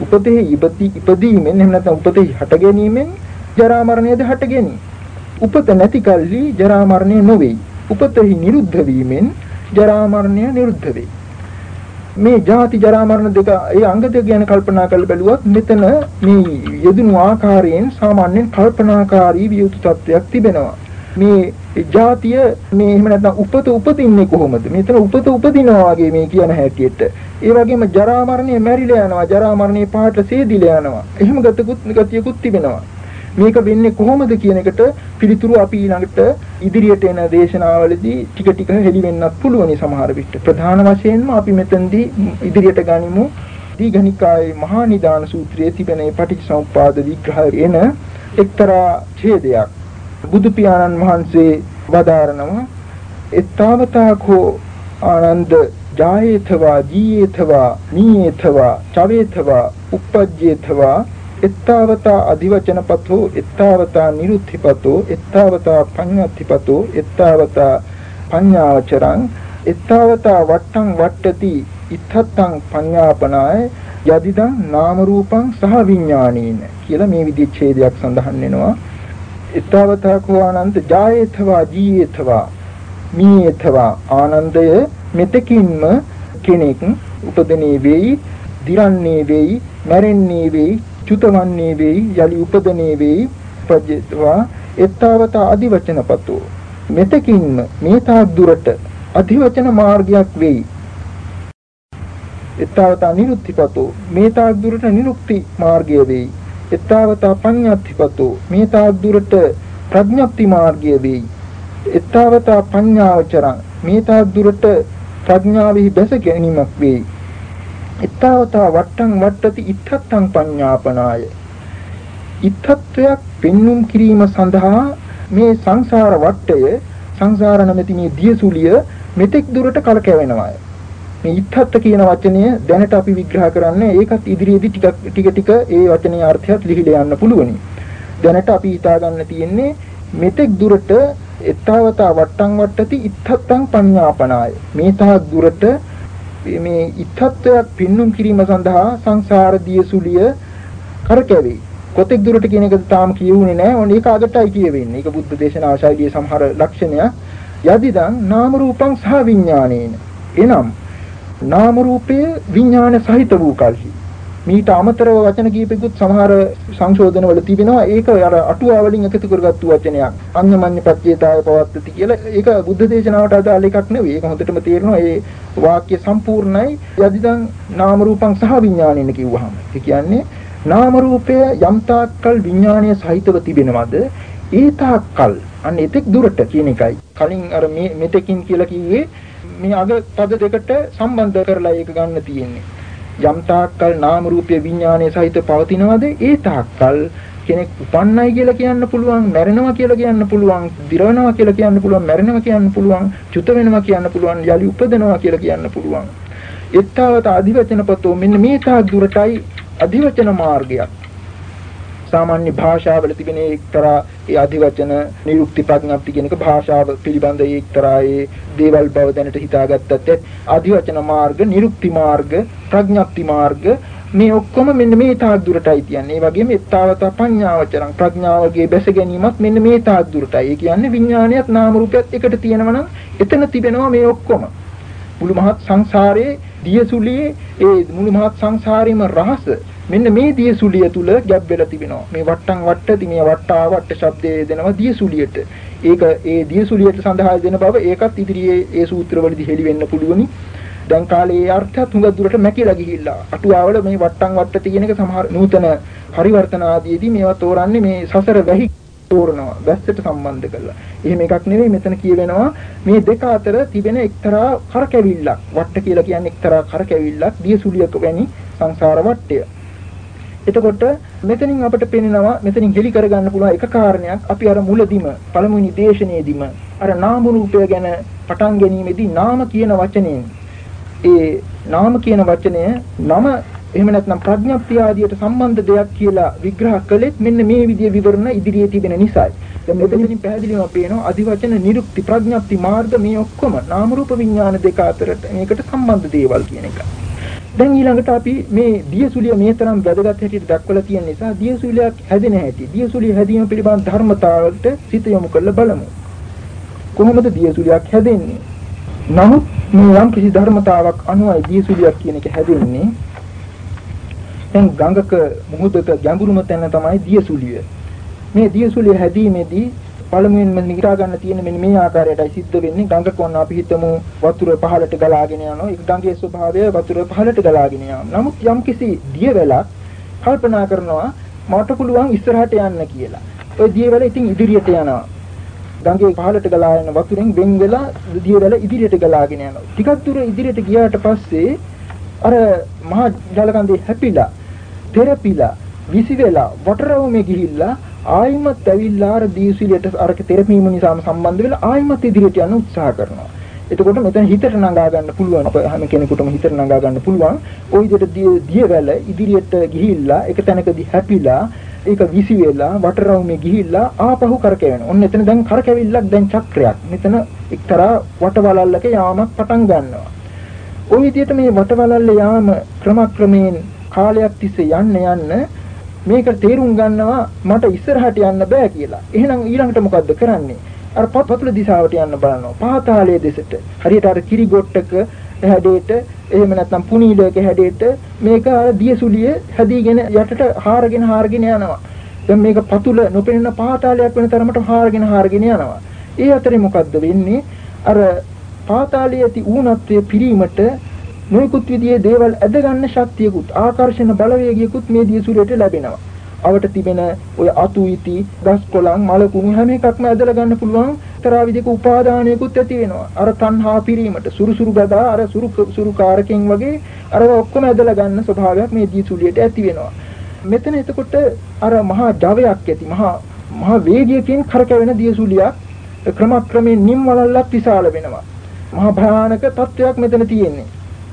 ඉපදීමෙන් එහෙම නැත්නම් උපතෙහි හට ගැනීමෙන් ජරා මරණයද හට ගැනීම. උපත නැති කල්හි ජරා මරණය නොවේ. උපතෙහි නිරුද්ධ වීමෙන් ජරා මරණය නිරුද්ධ වේ. මේ ජාති ජරා මරණ දෙක ඒ අංග දෙක ගැන කල්පනා කරලා බැලුවොත් මෙතන මේ යෙදුණු ආකාරයෙන් සාමාන්‍යයෙන් කල්පනාකාරී විය යුතු තත්වයක් තිබෙනවා. මේ ජාතිය මේ එහෙම නැත්නම් උපත උපදින්නේ කොහොමද? මෙතන උපත උපදිනවා වගේ මේ කියන හැටියට. ඒ වගේම ජරා මරණය මැරිලා යනවා. ජරා මරණේ පාට සේදිලා යනවා. එහෙම ගතියකුත් තිබෙනවා. මේක වෙන්නේ කොහොමද කියන එකට පිළිතුරු අපි ඊළඟට ඉදිරියට එන දේශනාවලදී ටික ටික හෙළි වෙන්නත් පුළුවනි සමහර විට. ප්‍රධාන වශයෙන්ම අපි මෙතෙන්දී ඉදිරියට ගනිමු දීඝනිකායේ මහා නිදාන සූත්‍රයේ තිබෙන පටිච්චසමුප්පාද විග්‍රහය එන එක්තරා ඡේදයක්. බුදු පියාණන් වහන්සේ වදාරනවා එත්තාවතාකෝ ආනන්ද ජායේතවා ජීයේතවා නීයේතවා චවේතවා uppajjේතවා එත්තාවතා අධිවචනපතෝ එත්තාවතා නිරුත්ථිපතෝ එත්තාවතා පඤ්ඤාත්ථිපතෝ එත්තාවතා පඤ්ඤාවචරං එත්තාවතා වට්ටං වට්ටති ඉත්තත්තං පඤ්ඤාපනාය යදිදං නාම රූපං සහ විඥානීන කියලා මේ විදිහේ ඡේදයක් සඳහන් වෙනවා. එත්තාවතා කෝ ආනන්ද ජායේතවා ජීයේතවා මීයේතවා ආනන්දය මෙතකින්ම කෙනෙක් උපදනේ වෙයි, දිරන්නේ වෙයි, මැරෙන්නේ වෙයි, චුතවන්නේ වෙයි, යලි උපදනේ වෙයි. පජ්ජේතවා එත්තාවතා අධිවචනපතෝ මෙතකින්ම මේ තාක් දුරට අධිවචන මාර්ගයක් වෙයි. එත්තාවතා නිරුත්තිපතෝ මේ තාක් දුරට නිරුක්ති මාර්ගය වෙයි. එත්තාවතා පඤ්ඤාත්තිපතෝ මේ තාක් දුරට ප්‍රඥප්ති මාර්ගය වෙයි. එත්තාවතා පඤ්ඤාවචරං මේ තාක් දුරට ප්‍රඥාවෙහි බැස ගැනීමක් වෙයි. ඉත්තවතා වට්ටං වට්ටති ඉත්තත්තං පඤ්ඤාපනාය. ඉත්තත්වයක් පෙන්눔 කිරීම සඳහා මේ සංසාර වට්ටය සංසාර නැමැති මේ දියසුලිය මෙතෙක් දුරට කලකැවෙනවා. මේ ඉත්තත්ත කියන වචනය දැනට අපි විග්‍රහ කරන්නේ ඒකත් ඉදිරියේදී ටික ඒ වචනේ අර්ථයත් ලිහිලා යන්න පුළුවනි. දැනට අපි හිතා ගන්න තියෙන්නේ මෙතෙක් දුරට එත්තාවතා වට්ටං වට්ටති ඉත්තත්තං පඤ්ඤාපනාය. මේ තාක් දුරට මේ ඉත්තත්වයක් පින්නුම් කිරීම සඳහා සංසාර දියසුලිය කරකැවේ. කොතෙක් දුරට කියන එක තාම කියුනේ නැහැ. ඕන ඒක අගටයි කියවෙන්නේ. ඒක බුද්ධ දේශනා ශෛලියේ සමහර ලක්ෂණයක්. යදිදං නාම රූපං සහ විඥානේන. එනම් නාම රූපය විඥාන සහිත වූ කල්හි මීට අමතරව වචන කීපෙකුත් සමහර සංශෝධනවල තිබෙනවා. ඒක අර අටුවා වලින් එකතු කරගත්තු වචනයක්. අඤ්ඤමඤ්ඤ පච්චේතාය පවත්තති කියලා. ඒක බුද්ධ දේශනාවට අදාළ එකක් නෙවෙයි. ඒක හොඳටම තේරෙනවා. ඒ වාක්‍ය සම්පූර්ණයි. යදිදං නාම රූපං සහ විඥානෙන කිව්වහම. ඒ කියන්නේ නාම රූපය යම් තාක්කල් විඥානීය සහිතව තිබෙනවද? ඒ තාක්කල් අන්න එතෙක් දුරට කියන එකයි. කලින් අර මෙතෙකින් කියලා කිව්වේ මේ අග පද දෙකට සම්බන්ධ කරලා ඒක ගන්න තියෙන්නේ. යම් තාක්කල් නාම රූපය විඥානයේ සහිත පවතිනවද ඒ තාක්කල් කෙනෙක් උපන්නයි කියලා කියන්න පුළුවන්, මැරෙනවා කියලා කියන්න පුළුවන්, දිරවනවා කියලා කියන්න පුළුවන්, මැරෙනවා කියන්න පුළුවන්, චුත වෙනවා කියන්න පුළුවන්, යලි උපදිනවා කියලා කියන්න පුළුවන්. එත්තාවත අධිවචනපතෝ මෙන්න මේ තාක් දුරටයි අධිවචන මාර්ගයක්. සාමාන්‍ය භාෂාවල තිබෙන එක්තරා ඒ අධිවචන නිරුක්ති ප්‍රඥප්ති කියන එක භාෂාව පිළිබඳ එක්තරා ඒ දේවල් බව දැනට හිතාගත්තත් අධිවචන මාර්ග, නිරුක්ති මාර්ග, ප්‍රඥප්ති මාර්ග මේ ඔක්කොම මෙන්න මේ තාක් දුරටයි කියන්නේ. ඒ වගේම එත්තාවත පඤ්ඤාවචරං ප්‍රඥාවගේ බැස ගැනීමත් මෙන්න මේ තාක් දුරටයි. ඒ කියන්නේ විඥානියත් නාම රූපයත් එකට තියෙනවා නම් එතන තිබෙනවා මේ ඔක්කොම. මුළු මහත් සංසාරයේ දියසුලියේ ඒ මුළු මහත් සංසාරේම රහස මෙන්න මේ දියසුලිය තුල ගැබ් වෙලා තිබෙනවා. මේ වට්ටම් වට්ටති මේ වට්ටා වට්ට શબ્දයේ දෙනවා දියසුලියට. ඒක ඒ දියසුලියට සඳහා දෙන බව ඒකත් ඉදිරියේ ඒ සූත්‍රවලදී හෙළි වෙන්න පුළුවනි. දැන් කාලේ ඒ අර්ථයත් හුඟක් දුරට මැකිලා ගිහිල්ලා. අටුවාවල මේ වට්ටම් වට්ටති කියන එක සමහර නූතන පරිවර්තන ආදීදී මේවා තෝරන්නේ මේ සසර වැහි තෝරනවා වැස්සට සම්බන්ධ කරලා. එහෙම එකක් නෙවෙයි මෙතන කියවෙනවා මේ දෙක අතර තිබෙන එක්තරා කරකැවිල්ලක්. වට්ට කියලා කියන්නේ එක්තරා කරකැවිල්ලක් දියසුලියක වැනි සංසාර වට්ටය. එතකොට මෙතනින් අපිට පේනවා මෙතනින් හෙලි කරගන්න පුළුවන් එක කාරණයක් අපි අර මුලදිම පළමුවෙනි දේශනාවේදීම අර නාම රූපය ගැන පටන් ගැනීමේදී නාම කියන වචනයෙන් ඒ නාම කියන වචනය නම එහෙම නැත්නම් ප්‍රඥප්තිය ආදියට සම්බන්ධ දෙයක් කියලා විග්‍රහ කළෙත් මෙන්න මේ විදිය විවරණ ඉදිරියේ තිබෙන නිසායි. දැන් මෙතනින් පැහැදිලිවම පේනවා අධිවචන නිරුක්ති ප්‍රඥප්ති මාර්ග මේ ඔක්කොම නාම රූප විඥාන දෙක අතරට මේකට සම්බන්ධ දේවල් කියන එක. දැන් ඊළඟට අපි මේ දියසුලිය මේ තරම් වැදගත් හැටියට දක්වලා තියෙන නිසා දියසුලියක් හැදෙන හැටි දියසුලිය හැදීම පිළිබඳ ධර්මතාවලට සිත යොමු කරලා බලමු. කොහොමද දියසුලියක් හැදෙන්නේ? නමුත් මේ යම් කිසි ධර්මතාවක් අනුවයි දියසුලියක් කියන එක හැදෙන්නේ. දැන් ගඟක මුහුදක ගැඹුරුම තැන තමයි දියසුලිය. මේ දියසුලිය හැදීමේදී පළමුවෙන්ම නිරා ගන්න තියෙන මෙන්න මේ ආකාරයටයි සිද්ධ වෙන්නේ. ගඟක වුණ අපි හිතමු වතුර පහළට ගලාගෙන යනවා. ඒක ගඟේ ස්වභාවය වතුර පහළට ගලාගෙන යාම. නමුත් යම්කිසි දියවැලක් කල්පනා කරනවා මට පුළුවන් ඉස්සරහට යන්න කියලා. ওই දියවැල ඉතින් ඉදිරියට යනවා. ගඟේ පහළට ගලා යන වතුරෙන් වෙන් වෙලා දියවැල ඉදිරියට ගලාගෙන යනවා. ටිකක් දුර ඉදිරියට ගියාට පස්සේ අර මහා ජලකඳේ හැපිලා, තෙරපිලා, විසි වෙලා වටරවුමේ ගිහිල්ලා ආයිමත් ඇවිල්ලා අර දියසුලියට අරක තෙරපීම නිසාම සම්බන්ධ වෙලා ආයිමත් ඉදිරියට යන්න උත්සාහ කරනවා. එතකොට මෙතන හිතට නගා ගන්න පුළුවන්. හැම කෙනෙකුටම හිතට නගා ගන්න පුළුවන්. ওই විදිහට දියවැල ඉදිරියට ගිහිල්ලා එක තැනකදී හැපිලා ඒක විසි වෙලා වටරවුමේ ගිහිල්ලා ආපහු කරකැවෙනවා. ඔන්න එතන දැන් කරකැවිල්ලක් දැන් චක්‍රයක්. මෙතන එක්තරා වටවලල්ලක යාමක් පටන් ගන්නවා. ওই විදිහට මේ වටවලල්ල යාම ක්‍රමක්‍රමයෙන් කාලයක් තිස්සේ යන්න මේක තේරුම් ගන්නවා මට ඉස්සරහට යන්න බෑ කියලා. එහෙනම් ඊළඟට මොකද්ද කරන්නේ? අර පතුල දිශාවට යන්න බලනවා. පාතාලයේ දෙසට. හරියට අර කිරිගොට්ටක හැඩයට එහෙම නැත්නම් පුනීලයක හැඩයට මේක අර දියසුලිය හැදීගෙන යටට හාරගෙන යනවා. දැන් මේක පතුල නොපෙනෙන පාතාලයක් වෙන තරමට හාරගෙන යනවා. ඒ අතරේ මොකද්ද වෙන්නේ? අර පාතාලයේ ඇති ඌනත්වයේ පිරීමට නොයෙකුත් විදිහේ දේවල් ඇද ගන්න ශක්තියකුත් ආකර්ෂණ බලවේගයකුත් මේ දියසුලියට ලැබෙනවා. අවට තිබෙන ඔය අතු ඉති, ගස් කොළන්, මල කුණු හැම එකක්ම ඇදලා ගන්න පුළුවන් තරහ විදිහක උපාදානයකුත් ඇති වෙනවා. අර තණ්හා පිරීමට සුරුසුරු ගදා අර සුරු කාරකෙන් වගේ අර ඔක්කොම ඇදලා ගන්න ස්වභාවයක් මේ දියසුලියට ඇති වෙනවා. මෙතන එතකොට අර මහා ජවයක් ඇති මහා වේගයකින් කරකැවෙන දියසුලියක් ක්‍රමක්‍රමයෙන් නිම්වලල්ලක් විශාල වෙනවා. මහා භයානක තත්වයක් මෙතන තියෙන්නේ.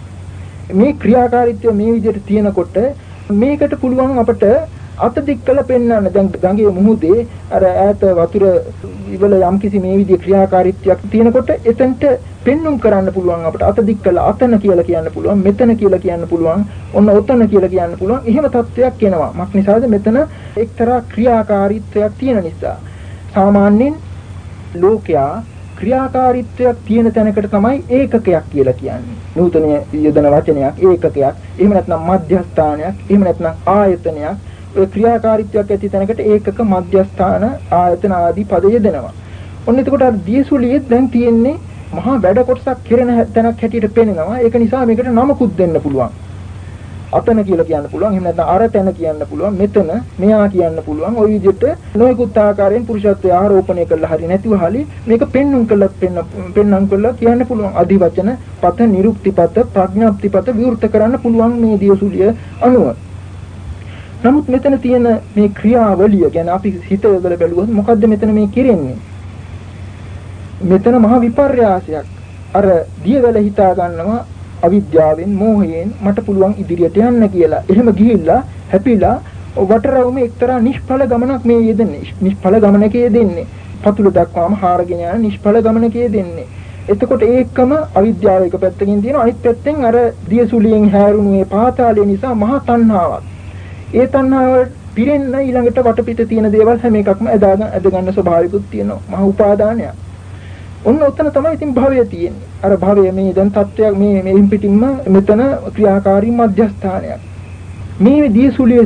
මේ ක්‍රියාකාරීත්වය මේ විදිහට තියෙනකොට මේකට පුළුවන් අපට අත දික් කළ පෙන්වන්න. දැන් ගඟේ මුහුදේ අර ඈත වතුර ඉවල යම්කිසි මේ විදිහේ ක්‍රියාකාරීත්වයක් තියෙනකොට එතනට පෙන්눔 කරන්න පුළුවන් අපට. අත දික් කළ අතන කියලා කියන්න පුළුවන්, මෙතන කියලා කියන්න පුළුවන්, ඔන්න ඔතන කියලා කියන්න පුළුවන්. එහෙම තත්වයක් එනවා. මක් නිසාද? මෙතන එක්තරා ක්‍රියාකාරීත්වයක් තියෙන නිසා. සාමාන්‍යයෙන් ලෝකයා ක්‍රියාකාරීත්වයක් තියෙන තැනකට තමයි ඒකකයක් කියලා කියන්නේ. නූතන යොදන වචනයක් ඒකකයක්. එහෙම නැත්නම් මධ්‍යස්ථානයක්, එහෙම නැත්නම් ආයතනයක්. ඔය ක්‍රියාකාරීත්වයක් ඇති තැනකට ඒකක, මධ්‍යස්ථාන, ආයතන ආදී පද යෙදෙනවා. ඔන්න එතකොට අර දියසුලියේ දැන් තියෙන්නේ මහා වැඩ කොටසක් කෙරෙන තැනක් හැටියට පේනවා. ඒක නිසා මේකට නමකුත් දෙන්න පුළුවන්. අතන කියලා කියන්න පුළුවන්. එහෙම නැත්නම් අර තැන කියන්න පුළුවන්. මෙතන මෙයා කියන්න පුළුවන්. ওই විදිහට නොයෙකුත් ආකාරයෙන් පුරුෂත්වයේ ආරෝපණය කළා හරි නැතිව hali මේක පෙන්눔 කළා කියන්න පුළුවන්. අධිවචන පත, නිරුක්තිපත, ප්‍රඥාප්තිපත විවෘත කරන්න පුළුවන් මේ දියසුලිය අනුව. නමුත් මෙතන තියෙන මේ ක්‍රියාවලිය ගැන අපි හිත යොදලා බැලුවොත් මොකද්ද මෙතන මේ කෙරෙන්නේ? මෙතන මහ විපර්යාසයක්. අර දියවැල හිතා ගන්නවා අවිද්‍යාවෙන්, මෝහයෙන් මට පුළුවන් ඉදිරියට යන්න කියලා. එහෙම ගිහිල්ලා හැපිලා වටරවුමේ එක්තරා නිෂ්ඵල ගමනක් මේ යෙදෙන්නේ. නිෂ්ඵල ගමනකේ යෙදෙන්නේ. පතුල දක්වාම හාරගෙන යන නිෂ්ඵල ගමනකේ යෙදෙන්නේ. එතකොට ඒකම අවිද්‍යාව එක පැත්තකින් තියෙනවා. අනිත් පැත්තෙන් අර දියසුලියෙන් හැරුණු මේ පාතාලය නිසා මහා තණ්හාවක්. ඒ තණ්හාව පිරෙන්න ඊළඟට වටපිට තියෙන දේවල් හැම එකක්ම ඇද ගන්න ස්වභාවිකුත් තියෙනවා. මහා උපාදානයක්. ඔන්න ඔතන තමයි ඉතින් භවය තියෙන්නේ. අර භවය මේ දැන් තත්වයක් මේ පිටින්ම මෙතන ක්‍රියාකාරී මධ්‍යස්ථානයක්. මේ දියසුලියේ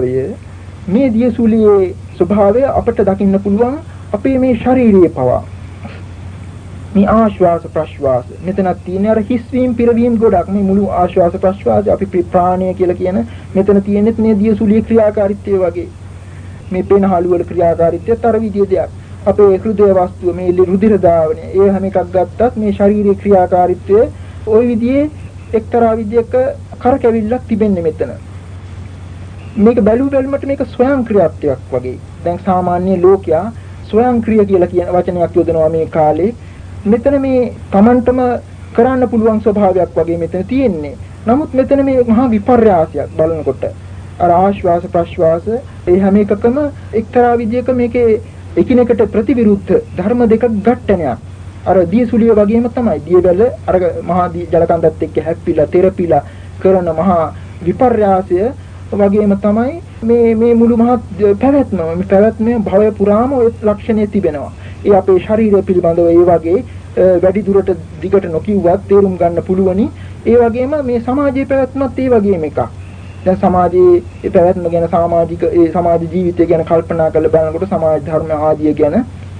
ස්වභාවය අපට දකින්න පුළුවන් අපේ මේ ශාරීරියේ පවා. මේ ආශ්වාස ප්‍රශ්වාස මෙතනක් තියෙන අර හිස්වීම පිරවීම ගොඩක් මේ මුළු ආශ්වාස ප්‍රශ්වාස අපි ප්‍රාණය කියලා කියන මෙතන තියෙනෙත් මේ දියසුලියේ ක්‍රියාකාරීත්වය වගේ මේ පේනහළු වල ක්‍රියාකාරීත්වයත් අර විදිය දෙයක් අපේ හෘදය වස්තුව මේ රුධිර ධාවනය ඒ හැම එකක් ගත්තත් මේ ශාරීරික ක්‍රියාකාරීත්වය ওই විදිහේ එක්තරා විදියක කරකැවිල්ලක් තිබෙන්නේ මෙතන මේක බැලුවලට මේක ස්වයංක්‍රියාත්වයක් වගේ දැන් සාමාන්‍ය ලෝකයා ස්වයංක්‍රීය කියලා කියන වචනයක් යොදනවා මේ කාලේ මෙතන මේ Tamanටම කරන්න පුළුවන් ස්වභාවයක් වගේ මෙතන තියෙන්නේ. නමුත් මෙතන මේ මහා විපර්යාසයක් බලනකොට අර ආශ්වාස ප්‍රශ්වාස ඒ හැම එකකම එක්තරා විදියක මේකේ එකිනෙකට ප්‍රතිවිරුද්ධ ධර්ම දෙකක් ඝට්ටනයක්. අර දියසුලිය වගේම තමයි. දියවැල අර මහා ජලකඳත් එක්ක හැප්පිලා තෙරපිලා කරන මහා විපර්යාසය වගේම තමයි මේ මුළු මහත් පැවැත්ම මේ පැවැත්මේ භවය පුරාම ඔය ලක්ෂණය තිබෙනවා. ඒ අපේ ශරීරය පිළිබඳව ඒ වගේ වැඩි දුරට දිගට නොකියුවත් තේරුම් ගන්න පුළුවනි. ඒ වගේම මේ සමාජයේ පැවැත්මත් ඒ වගේම එකක්. දැන් සමාජයේ ඒ පැවැත්ම ගැන සමාජික ඒ සමාජ ජීවිතය ගැන කල්පනා කරලා බලනකොට සමාජ ධර්ම ආදිය ගැන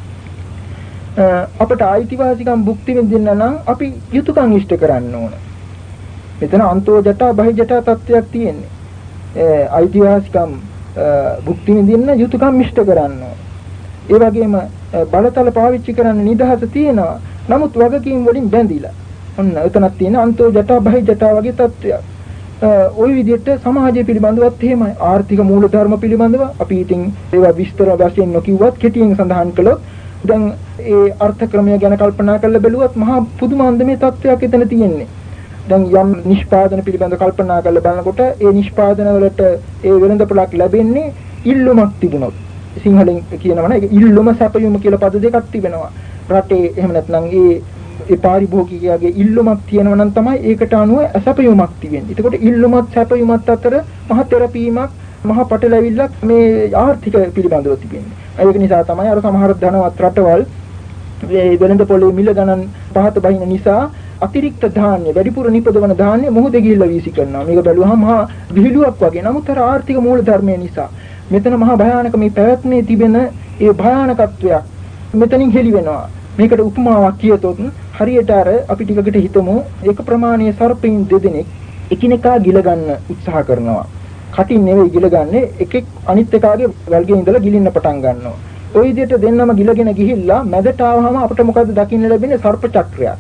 අපට අයිතිවාසිකම් භුක්ති විඳින්න නම් අපි යුතුයකම් ඉෂ්ට කරන්න ඕන. මෙතන අන්තෝ ජටා බහි ජටා තත්ත්වයක් තියෙන්නේ. අයිතිවාසිකම් භුක්ති විඳින්න යුතුයකම් ඉෂ්ට කරන්න ඕන. ඒ වගේම බලතල පාවිච්චි කරන්න නිදහස තියෙනවා. නමුත් වගකීම් වලින් බැඳිලා. ඔන්න එතනක් තියෙන අන්තෝ ජටා බහි ජටා වගේ තත්ත්වයක්. ওই විදිහට සමාජය පිළිබඳවත් එහෙමයි. ආර්ථික මූලධර්ම පිළිබඳව අපි ඉතින් ඒවා විස්තර වශයෙන් නොකියුවත් කෙටියෙන් සඳහන් කළොත් දැන් ඒ අර්ථ ක්‍රමය ගැන කල්පනා කරලා බැලුවත් මහා පුදුමාන්දමේ තත්ත්වයක් එතන තියෙන්නේ. දැන් යම් නිෂ්පාදන පිළිබඳව කල්පනා කරලා බලනකොට ඒ නිෂ්පාදන වලට ඒ වෙළඳපොළක් ලැබෙන්නේ ඉල්ලුමක් තිබුණොත්. සිංහලෙන් කියනවනේ ඒක ඉල්ලුම සැපයුම කියලා පද දෙකක් තිබෙනවා. රටේ එහෙම නැත්නම් ඒ පාරිභෝගිකයාගේ ඉල්ලුමක් තියෙනවා නම් තමයි ඒකට අනුව සැපයුමක් තියෙන්නේ. එතකොට ඉල්ලුමත් සැපයුමත් අතර මහ තෙරපීමක් මහ පටලැවිල්ලක් මේ ආර්ථික පිළිබඳව තිබෙන්නේ. ඒක නිසා තමයි අර සමහර ධනවත් රටවල් මේ වෙළඳපොළේ මිල ගණන් පහත බහින නිසා අතිරික්ත ධාන්‍ය වැඩිපුර නිපදවන ධාන්‍ය මොහොතේ ගිහිල්ලා වීසි කරනවා. මේක බැලුවහම මහා විහිළුවක් වගේ. නමුත් අර ආර්ථික මූල ධර්මය නිසා මෙතන මහා භයානක මේ පැවැත්මේ තිබෙන ඒ භයානකත්වයක් මෙතනින් හෙළි වෙනවා. මේකට උපමාවක් කියතොත් හරියට අර අපි ටිකකට හිතමු ඒක ප්‍රමාණීය සර්පයින් දෙදෙනෙක් එකිනෙකා ගිල ගන්න උත්සාහ කරනවා. කටින් නෙවෙයි ගිල ගන්නේ එකෙක් අනිත් එකාගේ වල්ගේ ඉඳලා ගිලින්න පටන් ගන්නවා. ওই විදිහට දෙන්නම ගිලගෙන ගිහිල්ලා මැදට ආවම අපිට මොකද දකින්න ලැබෙන්නේ සර්ප චක්‍රයක්.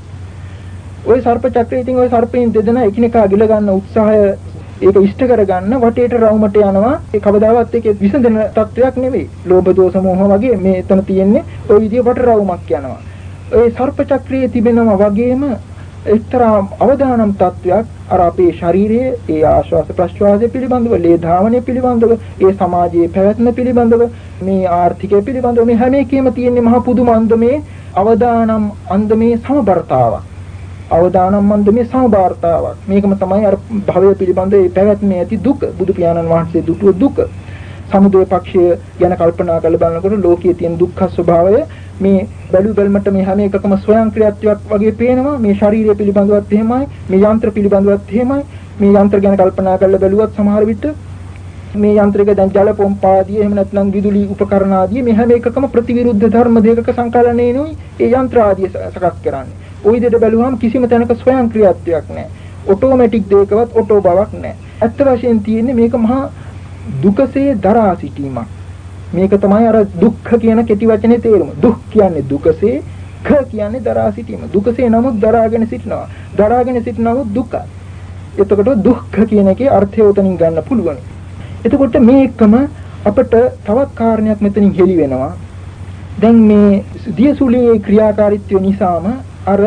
ওই සර්ප චක්‍රය ඉතින් ওই සර්පයින් දෙදෙනා එකිනෙකා ගිල ගන්න උත්සාහය ඒක ඉෂ්ට කරගන්න වටේට රවුමට යනවා. ඒ කවදාවත් ඒක විසඳන තත්වයක් නෙවෙයි. ලෝභ දෝෂ මෝහ වගේ මේ එතන තියෙන්නේ ওই විදිහ වට රවුමක් යනවා. ඒ සර්ප චක්‍රයේ තිබෙනවා වගේම එක්තරා අවදානම් තත්වයක් අර අපේ ශරීරයේ ඒ ආශ්වාස ප්‍රශ්වාසය පිළිබඳව, ලේ ධාවනය පිළිබඳව, ඒ සමාජයේ පැවැත්ම පිළිබඳව, මේ ආර්ථිකය පිළිබඳව මේ හැම එකෙම තියෙන්නේ මහ පුදුම අන්දමේ අවදානම් අන්දමේ සමබරතාවක්. අවදානම් අන්දමේ සමබරතාවක්. මේකම තමයි අර භවය පිළිබඳ ඒ පැවැත්මේ ඇති දුක. බුදු පියාණන් වහන්සේ දුටුව දුක. සමුදය පක්ෂය ගැන කල්පනා කරලා බලනකොට ලෝකයේ තියෙන දුක්ඛ ස්වභාවය මේ බැලු බැලමට මේ හැම එකකම ස්වයංක්‍රියාත්වයක් වගේ පේනවා. මේ ශරීරය පිළිබඳවත් එහෙමයි, මේ යන්ත්‍ර පිළිබඳවත් එහෙමයි. මේ යන්ත්‍ර ගැන කල්පනා කරලා බැලුවත් සමහර විට මේ යන්ත්‍රයක දැන් ජල පොම්ප ආදී එහෙම නැත්නම් විදුලි උපකරණ ආදී මේ හැම එකකම ප්‍රතිවිරුද්ධ ධර්ම දෙකක සංකලනයේනුයි ඒ යන්ත්‍ර ආදී සකස් කරන්නේ. ওই විදිහට බැලුවහම කිසිම තැනක ස්වයංක්‍රියාත්වයක් නැහැ. ඔටෝමැටික් දෙයකවත් ඔටෝ බවක් නැහැ. ඇත්ත වශයෙන් තියෙන්නේ මේක මහා දුකසේ දරා සිටීමක්. මේක තමයි අර දුක්ඛ කියන කෙටි වචනේ තේරුම. දුක් කියන්නේ දුකසේ, ඛ කියන්නේ දරා සිටීම. දුකසේ නමුත් දරාගෙන සිටිනවා. දරාගෙන සිටිනවොත් දුක. එතකොට දුක්ඛ කියන එකේ අර්ථය උතනින් ගන්න පුළුවන්. එතකොට මේකම අපිට තවත් කාරණයක් මෙතනින් හෙළි වෙනවා. දැන් මේ දියසුලියේ ක්‍රියාකාරීත්වය නිසාම අර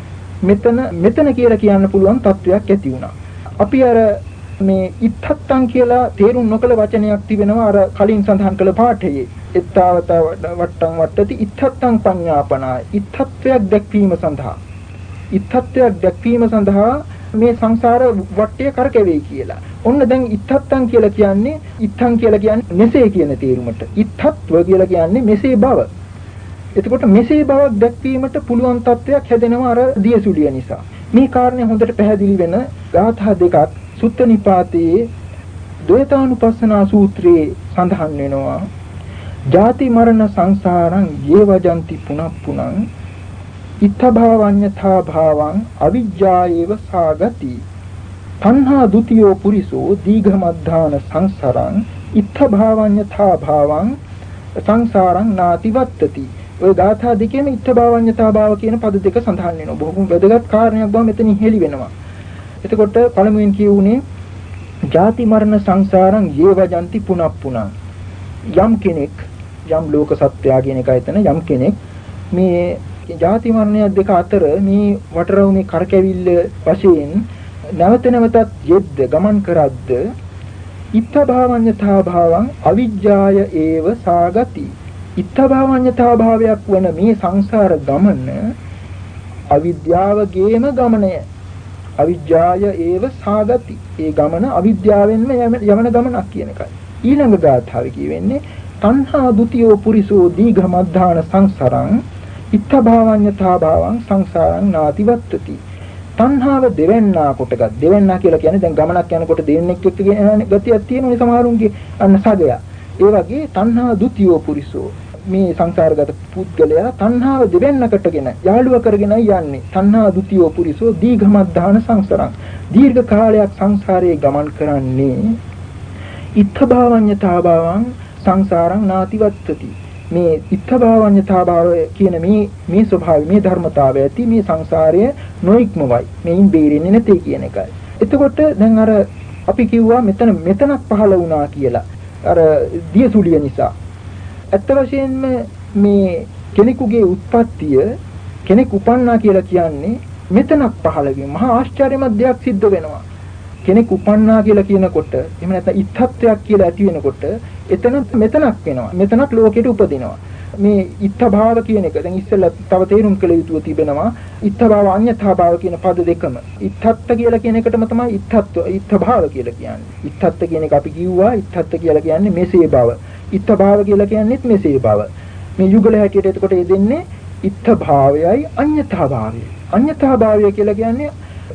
මෙතන කියලා කියන්න පුළුවන් තත්වයක් ඇති වුණා. අපි අර මේ ඉත්තත්තං කියලා තේරුම් නොකළ වචනයක් තිබෙනවා අර කලින් සඳහන් කළ පාඨයේ. එත්තාවත වට්ටං වට්ටති ඉත්තත්තං පඤ්ඤාපනාය. ඉත්තත්වයක් දැක්වීම සඳහා. ඉත්තත්වයක් දැක්වීම සඳහා මේ සංසාර වටය කරකැවේ කියලා. ඔන්න දැන් ඉත්තත්තං කියලා කියන්නේ ඉත්තං කියලා කියන්නේ මෙසේ කියන තේරුමට. ඉත්තත්ව කියලා කියන්නේ මෙසේ බව. එතකොට මෙසේ බවක් දැක්වීමට පුළුවන් තත්වයක් හැදෙනවා අර දියසුලිය නිසා. මේ කාරණේ හොඳට පැහැදිලි වෙන ගාථා දෙකක් සුත්ත නිපාතයේ ද්වේතානුපස්සනා සූත්‍රයේ සඳහන් වෙනවා ජාති මරණ සංසාරං යේවජන්ති පුනප්පුනං ඉත්තභාවඤ්ඤතා භාවං අවිජ්ජායේව සාගති තණ්හා ဒ ුතියෝ පුරිසෝ දීඝමද්ධාන සංසරං ඉත්තභාවඤ්ඤතා භාවං සංසාරං නාතිවත්තති. ඔය ගාථා දෙකේම ඉත්තභාවඤ්ඤතා භාව කියන පද දෙක සඳහන් වෙනවා. බොහොම වැදගත් කාරණයක් බව මෙතනින් හෙළි වෙනවා. එතකොට පළමුවෙන් කියුනේ ජාති මරණ සංසාරං යේවජන්ති පුනප්පුනං. යම් කෙනෙක් යම් ලෝක සත්‍යය කියන එකයි එතන යම් කෙනෙක් මේ ජාති මරණය දෙක අතර මේ වටරවු මේ කරකැවිල්ල වශයෙන් නැවත නැවතත් යෙද්ද ගමන් කරද්ද ඉත්තභාවඤ්ඤතා භාවං අවිජ්ජාය ඒව සාගති. ඉත්තභාවඤ්ඤතා භාවයක් වන මේ සංසාර ගමන අවිද්‍යාවගේම ගමනය. අවිජ්ජාය ඒව සාගති. ඒ ගමන අවිද්‍යාවෙන්ම යමන ගමනක් කියන එකයි. ඊළඟ ගාථාවේ කියවෙන්නේ තණ්හා ဒ ුතියෝ පුරිසෝ දීඝමද්ධාන සංසරං ඉත්තභාවඤ්ඤතා භාවං සංසාරං නාතිවත්තති. තණ්හාව දෙවෙන්නා කොටගත් දෙවෙන්නා කියලා කියන්නේ දැන් ගමනක් යනකොට දෙන්නෙක් එක්ක යන ගතියක් තියෙනනේ සමහරුන්ගේ අන්න සගය. ඒ වගේ තණ්හා ဒ ුතියෝ පුරිසෝ මේ සංසාරගත පුද්ගලයා තණ්හාව දෙවෙන්නකටගෙන යාළුව කරගෙන යන්නේ. තණ්හා ဒ ුතියෝ පුරිසෝ දීඝමද්ධාන සංසරං දීර්ඝ කාලයක් සංසාරයේ ගමන් කරන්නේ ඉත්තභාවඤ්ඤතා භාවං සංසාරං නාතිවත්තති. මේ ඉත්තභාවඤ්ඤතා භාවය කියන මේ ස්වභාවය මේ ධර්මතාවය ඇති මේ සංසාරය නොඉක්මවයි. මේන් බේරෙන්නේ නැtei කියන එකයි. එතකොට දැන් අර අපි කිව්වා මෙතනක් පහළ වුණා කියලා. අර දියසුලිය නිසා. ඇත්ත වශයෙන්ම මේ කෙනෙකුගේ උත්පත්තිය කෙනෙක් උපන්නා කියලා කියන්නේ මෙතනක් පහළ වීම. මහා ආශ්චර්යමත් දෙයක් සිද්ධ වෙනවා. කෙනෙක් උපන්නා කියලා කියනකොට එහෙම නැත්නම් ඉත්තත්වයක් කියලා ඇති වෙනකොට එතන මෙතනක් වෙනවා. මෙතනක් ලෝකෙට උපදිනවා. මේ ඉත්තභාව කියන එක දැන් ඉස්සෙල්ලා තව තේරුම් කළ යුතුව තිබෙනවා. ඉත්තභාව අඤ්ඤතා භාව කියන පද දෙකම. ඉත්තත්ත කියලා කියන එකටම තමයි ඉත්තභාව කියලා කියන්නේ. ඉත්තත්ත කියන එක අපි කිව්වා ඉත්තත්ත කියලා කියන්නේ මෙසේ බව. ඉත්තභාව කියලා කියන්නේත් මෙසේ බව. මේ යුගල හැටියට එතකොට ඒ දෙන්නේ ඉත්තභාවයයි අඤ්ඤතා භාවයයි. අඤ්ඤතා භාවය කියලා කියන්නේ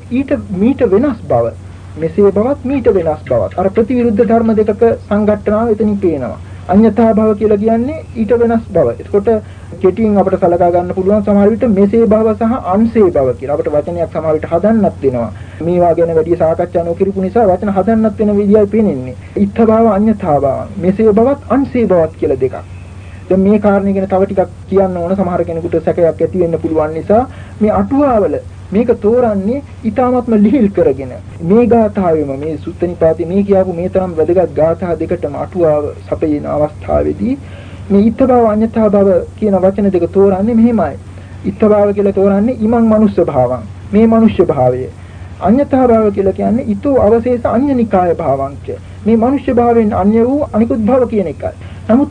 මීට වෙනස් බව. මෙසේ බවත් මීට වෙනස් බවත්. අර ප්‍රතිවිරුද්ධ ධර්ම දෙකක සංඝට්ටනාව එතනින් පේනවා. අඤ්ඤතා භව කියලා කියන්නේ ඊට වෙනස් බව. එතකොට කෙටියෙන් අපිට සලකා ගන්න පුළුවන් සමහර විට මෙසේ භව සහ අන්සේ භව කියලා. අපිට වචනයක් සමහර විට හදන්නත් වෙනවා. මේවා ගැන වැඩි සාකච්ඡා නොකිරපු නිසා වචන හදන්නත් වෙන විදියයි පේන්නේ. ඉත්ථ භව අඤ්ඤතා භව. මෙසේ භවත් අන්සේ භවත් කියලා දෙකක්. දැන් මේ කාරණේ ගැන තව ටිකක් කියන්න ඕන සමහර කෙනෙකුට සැකයක් ඇති වෙන්න පුළුවන් නිසා මේ අටුවාවල මේක තෝරන්නේ ඊ타මත්ම ලිහිල් කරගෙන මේ ගාථාවෙම මේ සුත්ත නිපාතේ මේ කියපු මේ තරම් වැදගත් ගාථා දෙකටම අටුවාව සපයන අවස්ථාවේදී මේ ඊත්ත භව අඤ්ඤතා භව කියන වචන දෙක තෝරන්නේ මෙහෙමයි. ඊත්ත භව කියලා තෝරන්නේ ඉමං මනුෂ්‍ය භාවං මේ මනුෂ්‍ය භාවය. අඤ්ඤතා භව කියලා කියන්නේ ඊතෝ අවශේෂ අඤ්ඤනිකාය භාවංච මේ මනුෂ්‍ය භාවයෙන් අන්‍ය වූ අනිකුත් භව කියන එකයි. නමුත්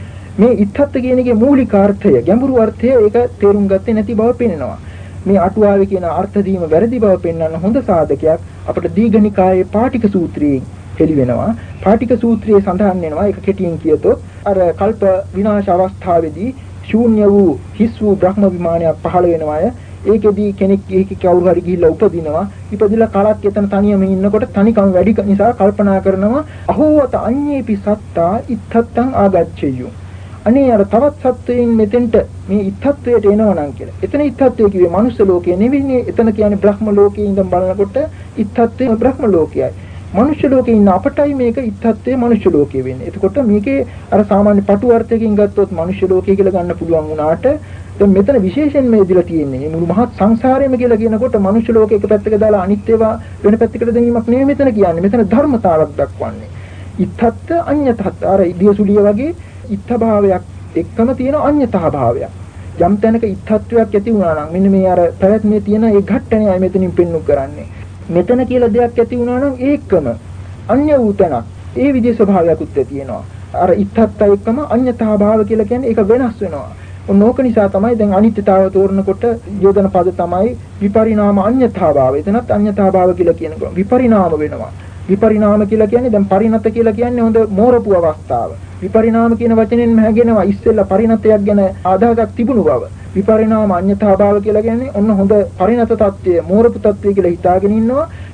මේ ඉත්තත් කියන එකේ මූලික අර්ථය ගැඹුරු අර්ථය ඒක තේරුම් ගත්තේ නැති බව පේනවා. මේ අටුවාවේ කියන අර්ථ දීම වැරදි බව පෙන්වන්න හොඳ සාධකයක් අපට දීඝනිකායේ පාටික සූත්‍රයෙන් හෙළි වෙනවා. පාටික සූත්‍රයේ සඳහන් වෙනවා ඒක කෙටියෙන් කියතොත් අර කල්ප විනාශ අවස්ථාවේදී ශූන්‍ය වූ හිස් වූ බ්‍රහ්ම විමානයක් පහළ වෙනවාය. ඒකෙදී කෙනෙක් ඒකේ කවුරු හරි ගිහිල්ලා උපදිනවා. ඉපදිලා කලක් එතන තනියම ඉන්නකොට තනිකම වැඩි නිසා කල්පනා කරනවා අහෝවත අඤ්ඤේපි සත්තා ඉත්තත්තං ආගච්ඡෙය්‍යෝ. අනේ අර තවත් සත්වයින් මෙතෙන්ට මේ ඉත්තත්වයට එනවනම් කියලා. එතන ඉත්තත්වය කිව්වේ මනුස්ස ලෝකේ නෙවෙයි. එතන කියන්නේ බ්‍රහ්ම ලෝකේ ඉඳන් බලනකොට ඉත්තත්වය බ්‍රහ්ම ලෝකයයි. මනුෂ්‍ය ලෝකේ ඉන්න අපටයි මේක ඉත්තත්වය මනුෂ්‍ය ලෝකේ වෙන්නේ. එතකොට මේකේ අර සාමාන්‍ය පටු අර්ථයකින් ගත්තොත් මනුෂ්‍ය ලෝකය කියලා ගන්න පුළුවන් වුණාට දැන් මෙතන විශේෂයෙන්ම ඉදලා තියෙන්නේ මුළු මහත් සංසාරයම කියලා කියනකොට මනුෂ්‍ය ලෝකේ එක පැත්තක දාලා අනිත් ඒවා වෙන පැත්තකට දැමීමක් නෙවෙයි මෙතන කියන්නේ. මෙතන ධර්මතාවක් දක්වන්නේ. ඉත්තත් අඤ්ඤතත් අර ඉදියසුලිය වගේ ඉත්ථ භාවයක් එක්කම තියෙන අඤ්ඤතා භාවයක්. යම් තැනක ඉත්තත්වයක් ඇති වුණා නම් මෙන්න මේ අර පැවැත්මේ තියෙන ඒ ඝට්ටණයයි මෙතනින් පෙන්වු කරන්නේ. මෙතන කියලා දෙයක් ඇති වුණා නම් ඒකම අඤ්ඤ වූ තැනක්. ඒ විදිහේ ස්වභාවයකුත් තියෙනවා. අර ඉත්තත් එක්කම අඤ්ඤතා භාව කියලා කියන්නේ ඒක වෙනස් වෙනවා. ඕක නිසා තමයි දැන් අනිත්‍යතාව තෝරනකොට යොදන පද තමයි විපරිණාම අඤ්ඤතා භාව. එතනත් අඤ්ඤතා භාව කියලා කියනකොට විපරිණාම වෙනවා. විපරිණාම කියලා කියන්නේ දැන් පරිණත කියලා කියන්නේ හොඳ මෝරපු අවස්ථාව. විපරිණාම කියන වචනෙන් හැගෙනවා ඉස්සෙල්ලා පරිණතයක් ගැන ආදාහයක් තිබුණු බව. විපරිණාම අඤ්ඤතා භාව කියලා කියන්නේ ඔන්න හොඳ පරිණත තත්ත්වය, මෝරපු තත්ත්වය කියලා හිතාගෙන ඉන්නවා.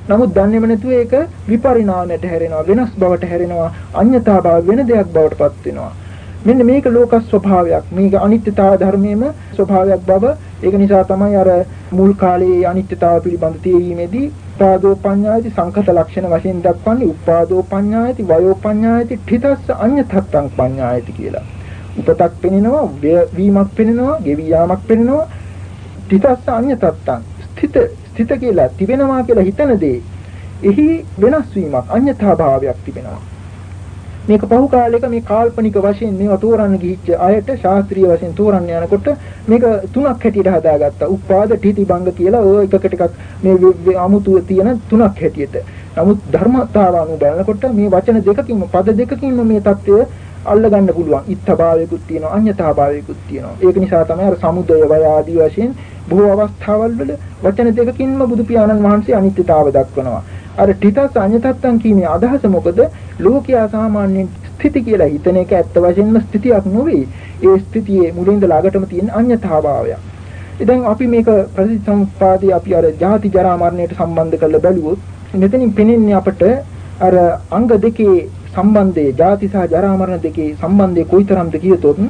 නමුත් දන්නේම නැතුව ඒක විපරිණාමයට හැරෙනවා, වෙනස් බවට හැරෙනවා, අඤ්ඤතා භාව වෙන දෙයක් බවට පත් වෙනවා. මෙන්න මේක ලෝක ස්වභාවයක්. මේක අනිත්‍යතාව ධර්මයේම ස්වභාවයක් බව. ඒක නිසා තමයි අර මුල් කාලේ අනිත්‍යතාව පිළිබඳ තේරීමේදී උපාදෝ පඤ්ඤායති සංකත ලක්ෂණ වශයෙන් දක්වන්නේ උපාදෝ පඤ්ඤායති වයෝ පඤ්ඤායති ඨිතස්ස අඤ්ඤතත්තං පඤ්ඤායති කියලා. උපතක් පෙනෙනවා, වීමක් පෙනෙනවා, ගෙවි යාමක් පෙනෙනවා. ඨිතස්ස අඤ්ඤතත්තං ස්ථිත කියලා තිබෙනවා කියලා හිතන දේ එහි වෙනස් වීමක් අඤ්ඤතා භාවයක් තිබෙනවා. මේක පහු කාලයක මේ කාල්පනික වශයෙන් මේවා තෝරන්න ගිහිච්ච අයට ශාස්ත්‍රීය වශයෙන් තෝරන්න යනකොට මේක තුනක් හැටියට හදාගත්තා. උපාද ඨිති භංග කියලා ඔය එකකට එකක් මේ අමුතුව තියෙන තුනක් හැටියට. නමුත් ධර්මතාව අනුව බලනකොට මේ වචන දෙකකින්ම පද දෙකකින්ම මේ தත්ත්වය අල්ලගන්න පුළුවන්. ඉත්ත භාවයකුත් තියෙනවා, අඤ්ඤතා භාවයකුත් තියෙනවා. ඒක නිසා තමයි අර සමුදය වය ආදී වශයෙන් බොහෝ අවස්ථාවල් වල වචන දෙකකින්ම බුදු පියාණන් වහන්සේ අනිත්‍යතාව දක්වනවා. අර ඨිතස් අඤ්ඤතත්තං කීමේ අදහස මොකද? ලෝකයා සාමාන්‍යයෙන් ස්ථಿತಿ කියලා හිතන එක ඇත්ත වශයෙන්ම ස්ථಿತಿයක් නෙවෙයි. ඒ ස්ථಿತಿයේ මුලින්ද ළඟටම තියෙන අඤ්ඤතාභාවය. ඉතින් අපි මේක ප්‍රතිසම්පාදේ අපි අර ජාති ජරා මරණයට සම්බන්ධ කරලා බැලුවොත් මෙතනින් පෙනෙන්නේ අපට අර අංග දෙකේ සම්බන්ධය, ජාති සහ ජරා මරණ දෙකේ සම්බන්ධය කොයිතරම්ද කියතොත්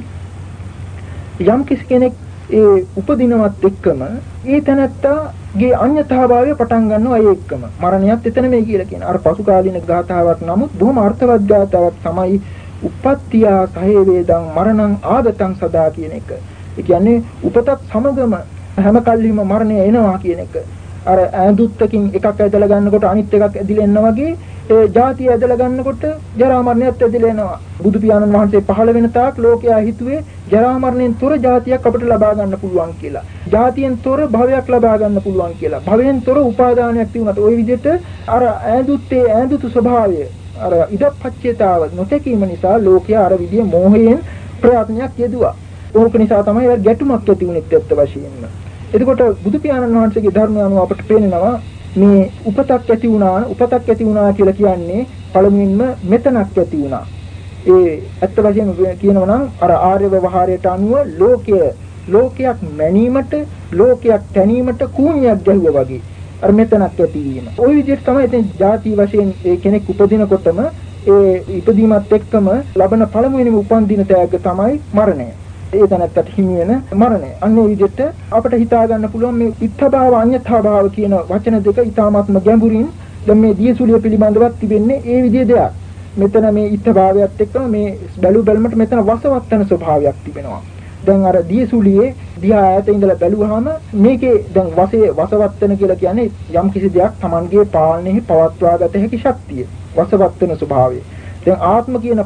යම් කෙනෙක් ඒ උපදිනවත් එක්කම ඒ තැනත්තාගේ අඤ්ඤතාභාවය පටන් ගන්නවා ඒ එක්කම. මරණයත් එතන මේ කියලා කියන. අර පසු කාලින ගාථාවක් නමුත් බොහොම අර්ථවත් ගාථාවක් තමයි උප්පත්තියා සහේ වේදං මරණං ආගතං සදා කියන එක. ඒ කියන්නේ උපතත් සමගම හැම කල්හිම මරණය එනවා කියන එක. අර ඈඳුත්තකින් එකක් ඇදලා ගන්නකොට අනිත් එකක් ඇදිලා එනවා වගේ ඒ ජාතිය ඇදලා ගන්නකොට ජරා මරණයත් ඇදලා එනවා. බුදු පියාණන් වහන්සේ පහළ වෙන තාක් ලෝකයා හිතුවේ ජරා මරණයෙන් තොර ජාතියක් අපිට ලබා ගන්න පුළුවන් කියලා. ජාතියෙන් තොර භවයක් ලබා ගන්න පුළුවන් කියලා. භවයෙන් තොර උපාදානයක් තිබුණාට ওই විදිහට අර ඈඳුතු ස්වභාවය අර ඉදප්පච්චේතාව නොතකීම නිසා ලෝකයා අර විදිහේ මෝහයෙන් ප්‍රයත්නයක් යෙදුවා. ඕක නිසා තමයි ඒ ගැටුමක් ඇති වුණේ ඇත්ත වශයෙන්ම. එතකොට බුදු පියාණන් වහන්සේගේ ධර්මය අනුව අපට පේනවා මේ උපතක් ඇති වුණා කියලා කියන්නේ පළමුවෙන්ම මෙතනක් ඇති වුණා. ඒ ඇත්ත වශයෙන්ම කියනවා නම් අර ආර්ය ව්‍යවහාරයට අනුව ලෝකයක් මැනීමට, ලෝකයක් තැනීමට කූණියක් ගැහුවා වගේ. අර මෙතනක් ඇතිවීම. ওই විදිහට තමයි ඉතින් ಜಾති වශයෙන් ඒ කෙනෙක් උපදිනකොටම ඒ ඉපදීමත් එක්කම ලබන පළමුවෙනිම උපන් දින තෑග්ග තමයි මරණය. ඒ තැනත්තට හිමි වෙන මරණය. අන්න ඒ විදිහට අපිට හිතා ගන්න පුළුවන් මේ ඉත්තභාව අඤ්ඤතාභාව කියන වචන දෙක ඊටාත්ම ගැඹුරින් දැන් මේ දියසුලිය පිළිබඳවත් තිබෙන්නේ ඒ විදිහේ දෙයක්. මෙතන මේ ඉත්තභාවයත් එක්කම මේ බැලුමට මෙතන වසවත්තන ස්වභාවයක් තිබෙනවා. දැන් අර දියසුලියේ දිහා ඈත ඉඳලා බැලුවාම මේකේ දැන් වසවත්තන කියලා කියන්නේ යම් කිසි දෙයක් Tamanගේ පාලනයේ පවත්වා ගත හැකි ශක්තිය. වසවත්තන ස්වභාවය. දැන් ආත්ම කියන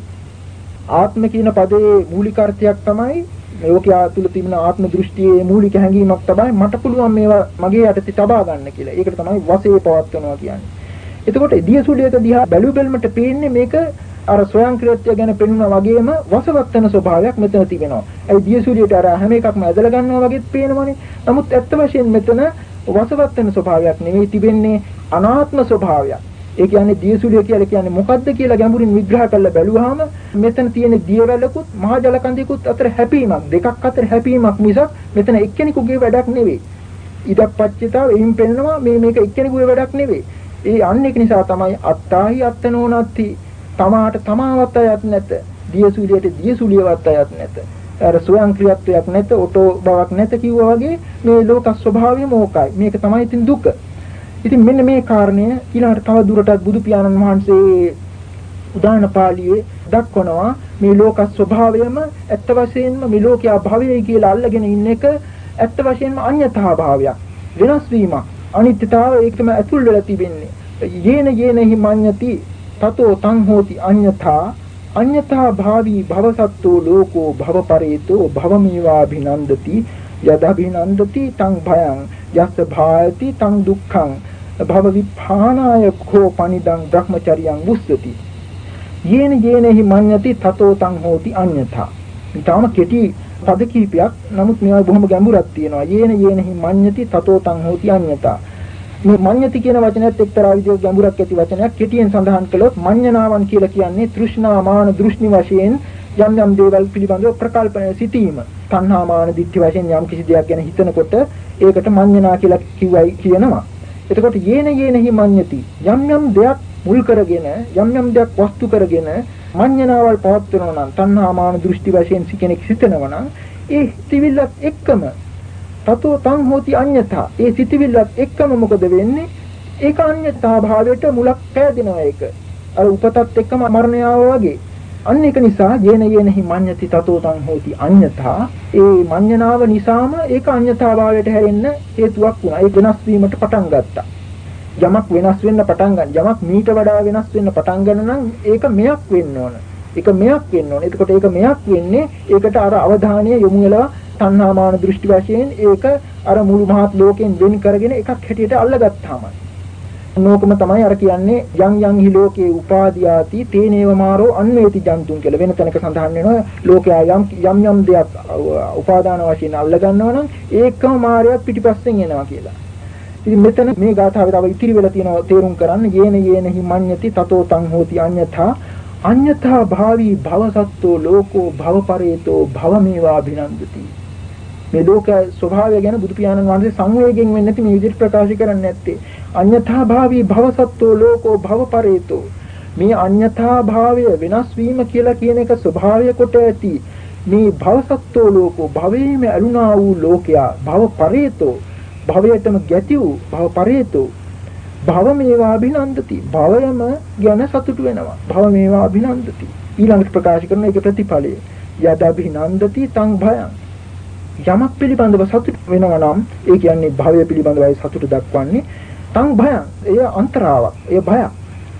පදයේ මූලික අර්ථයක් තමයි ලෝකයා තුල තිබෙන ආත්ම දෘෂ්ටියේ මූලික හැඟීමක් තමයි මට පුළුවන් මේවා මගේ යටතේ තබා ගන්න කියලා. ඒකට තමයි වශයේ පවත්වනවා කියන්නේ. එතකොට දියසුලියක දිහා බැලුමට පේන්නේ මේක අර ස්වයංක්‍රීයත්වය ගැන පෙන්වනා වගේම වසවත්තන ස්වභාවයක් මෙතන තිබෙනවා. ඒ දියසුලියට අර හැම එකක්ම ඇදලා ගන්නවා වගේත් පේනවනේ. නමුත් ඇත්ත වශයෙන් මෙතන වසවත්තන ස්වභාවයක් නෙවෙයි තිබෙන්නේ අනාත්ම ස්වභාවයක්. ඒ කියන්නේ දියසුලිය කියලා කියන්නේ මොකද්ද කියලා ගැඹුරින් විග්‍රහ කරලා බැලුවාම මෙතන තියෙන දියවැලකුත් මහ ජල කඳිකුත් අතර හැපීමක්, දෙකක් අතර හැපීමක් මිසක් මෙතන එක්කෙනෙකුගේ වැඩක් නෙවෙයි. ඉදප්පච්චිතාව එයින් පෙන්නනවා මේක එක්කෙනෙකුගේ වැඩක් නෙවෙයි. ඒ අන්න ඒක නිසා තමයි අත්තාහි අත්තනෝනත්ති තමාට තමාවත් අයත් නැත. දියසුලියට දියසුලියවත් අයත් නැත. අර ස්වයංක්‍රීයත්වයක් නැත, ඔටෝ බවක් නැත කිව්වා වගේ මේ ලෝක ස්වභාවයම ඕකයි. මේක තමයි ඉතින් දුක. ඉතින් මෙන්න මේ කාරණය ඊළඟට තව දුරටත් බුදු පියාණන් වහන්සේ උදාන පාළියේ දක්වනවා මේ ලෝක ස්වභාවයම ඇත්ත වශයෙන්ම මේ ලෝකයා භවයයි කියලා අල්ලගෙන ඉන්න එක ඇත්ත වශයෙන්ම අඤ්ඤතා භාවයක්. වෙනස් වීමක්. අනිත්‍යතාව ඒක තමයි ඇතුල් වෙලා තිබෙන්නේ. යේන හිමඤ්ඤති තතෝ තං හෝති අඤ්ඤතා භාවී භවසත්තෝ ලෝකෝ භවපරේතෝ භවමේවා භිනන්දති යදභිනන්දති තං භයං යස්ස භායති තං දුක්ඛං භව විපානාය කෝ පනිදං බ්‍රහ්මචර්යං මුස්සති යේනෙහි මඤ්ඤති තතෝ තං හෝති අඤ්ඤතා. ඊටම කෙටි පද කීපයක්. නමුත් මේවා බොහොම ගැඹුරක් තියෙනවා. යේනෙහි මඤ්ඤති තතෝ තං හෝති අඤ්ඤතා. මේ මඤ්ඤති කියන වචනයත් එක්තරා විදිහක ගැඹුරක් ඇති වචනයක්. කෙටියෙන් සඳහන් කළොත් මඤ්ඤනාවන් කියලා කියන්නේ තෘෂ්ණා මාන දෘෂ්ණි වශයෙන් යම් දේවල් පිළිබඳව ප්‍රකල්පනය සිටීම. තණ්හා මාන දිට්ඨි වශයෙන් යම් කිසි දෙයක් ගැන හිතනකොට ඒකට මඤ්ඤනා කියලා කියනවා. එතකොට යේනෙහි මඤ්ඤති යම් යම් දෙයක් මුල් කරගෙන යම් යම් දෙයක් වස්තු කරගෙන මඤ්ඤණාවල් පවත්වනවා නම් තණ්හා මාන දෘෂ්ටි වශයෙන් කෙනෙක් සිතනවා නම් ඒ සිතිවිල්ලත් එක්කම තතෝ තං හෝති අඤ්ඤතා ඒ සිතිවිල්ලත් එක්කම මොකද වෙන්නේ? ඒක අඤ්ඤතා භාවයට මුලක් පෑදෙනවා. ඒක අර උපතත් එක්කම මරණය ආවා වගේ. අන්න ඒක නිසා යේනෙහි මඤ්ඤති තතෝ තං හෝති අඤ්ඤතා ඒ මඤ්ඤණාව නිසාම ඒක අඤ්ඤතා භාවයට හැරෙන්න හේතුවක් වුණා. ඒ වෙනස් වීමට පටන් ගත්තා. යමක් වෙනස් වෙන්න පටන් ගන්න යමක් මීට වඩා වෙනස් වෙන්න පටන් ගන්න නම් ඒක මෙයක් වෙන්න ඕන. ඒක මෙයක් වෙන්න ඕන. එතකොට ඒක මෙයක් වෙන්නේ ඒකට අර අවධානය යොමු වෙලා තණ්හා මාන දෘෂ්ටි වශයෙන් ඒක අර මුළු මහත් ලෝකයෙන් වෙන් කරගෙන එකක් හැටියට අල්ලගත්තාම නෝකම තමයි අර කියන්නේ යම් හි ලෝකේ උපාදීයාති තේනේව මාරෝ අන්වේති ජන්තුන් කියලා. වෙන තැනක සඳහන් වෙනවා ලෝකයා යම් දෙයක් උපාදාන වශයෙන් අල්ල ගන්නවා නම් ඒකම මායයක් පිටිපස්සෙන් එනවා කියලා. ඉතින් මෙතන මේ ගාථාවේ තව ඉතිරි වෙලා තියෙනවා තේරුම් කරන්න යේනෙහි මඤ්ඤති තතෝ තං හෝති අඤ්ඤතා අඤ්ඤතා භාවී භවසත්තෝ ලෝකෝ භවපරේතෝ භවමේවා අභිනන්දති. මේ ලෝක ස්වභාවය ගැන බුදු පියාණන් වහන්සේ සංවේගයෙන් වෙන්නේ නැති මේ විදිහට ප්‍රකාශ කරන්නේ නැත්තේ. අඤ්ඤතා භාවී භවසත්තෝ ලෝකෝ භවපරේතෝ මේ අඤ්ඤතා භාවය වෙනස් වීම කියලා කියන එක ස්වභාවය කොට ඇති මේ භවසත්තෝ ලෝකෝ භවයේම අලුනා වූ ලෝකයා භවපරේතෝ භවයටම ගැති වූ භවපරේතෝ භවමේවා අභිනන්දති භවයම ගැන සතුටු වෙනවා. භවමේවා අභිනන්දති ඊළඟට ප්‍රකාශ කරන එක ප්‍රතිඵලය යද අභිනන්දති තං භයං යමක් පිළිබඳව සතුට වෙනවා නම් ඒ කියන්නේ භවය පිළිබඳවයි සතුට දක්වන්නේ තං භයං එය අන්තරාවක් එය භයක්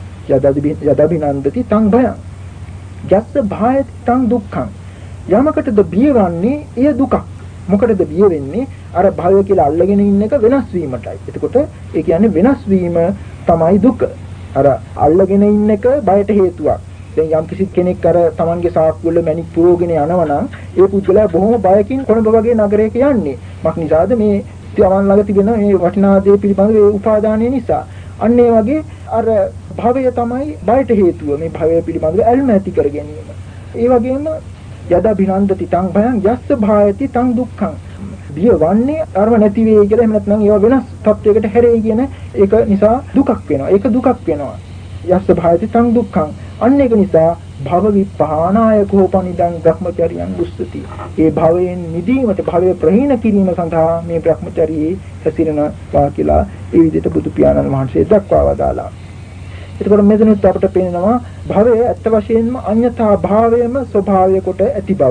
යද අභිනන්දති තං භයං යස්ස භායති තං දුක්ඛං යමකටද බියවන්නේ එය දුකක්. මොකටද බිය වෙන්නේ? අර භවය කියලා අල්ලගෙන ඉන්න එක වෙනස් වීමටයි. එතකොට ඒ කියන්නේ වෙනස් වීම තමයි දුක. අර අල්ලගෙන ඉන්න එක බයට හේතුවක්. දැන් යම් කිසි කෙනෙක් අර Tamanගේ සාක්කුව වල මැණික් පුරවගෙන යනවා නම් ඒ පුද්ගලයා බොහොම බයකින් කොළඹ වගේ නගරයක යන්නේ. මක් නිසාද මේ Taman ළඟ තිබෙන මේ වටිනා දේ පිළිබඳව ඒ උපාදානය නිසා. අන්න ඒ වගේ අර භවය තමයි බයට හේතුව. මේ භවය පිළිබඳව ඇල්ම ඇති කර ගැනීම. ඒ වගේම යදා බිනන්දති තං භයං යස්ස භායති තං දුක්ඛං බිය වන්නේ අරම නැති වෙයි කියලා එහෙම නැත්නම් ඒවා වෙනස් තත්වයකට හැරෙයි කියන ඒක නිසා දුකක් වෙනවා. ඒක දුකක් වෙනවා. යස්ස භායති තං දුක්ඛං අන්න ඒක නිසා භව විපහානාය කෝපනිදං බ්‍රහ්මචර්යං දුස්සති. ඒ භවයෙන් නිදීමට භවය ප්‍රහීන කිරීම සඳහා මේ බ්‍රහ්මචර්යයේ හැසිරෙනවා කියලා ඒ විදිහට බුදු පියාණන් වහන්සේ දක්වා වදාළා. එතකොට මෙතනත් අපට පේනවා භවය ඇත්ත වශයෙන්ම අඤ්ඤතා භාවයම ස්වභාවය කොට ඇති බව.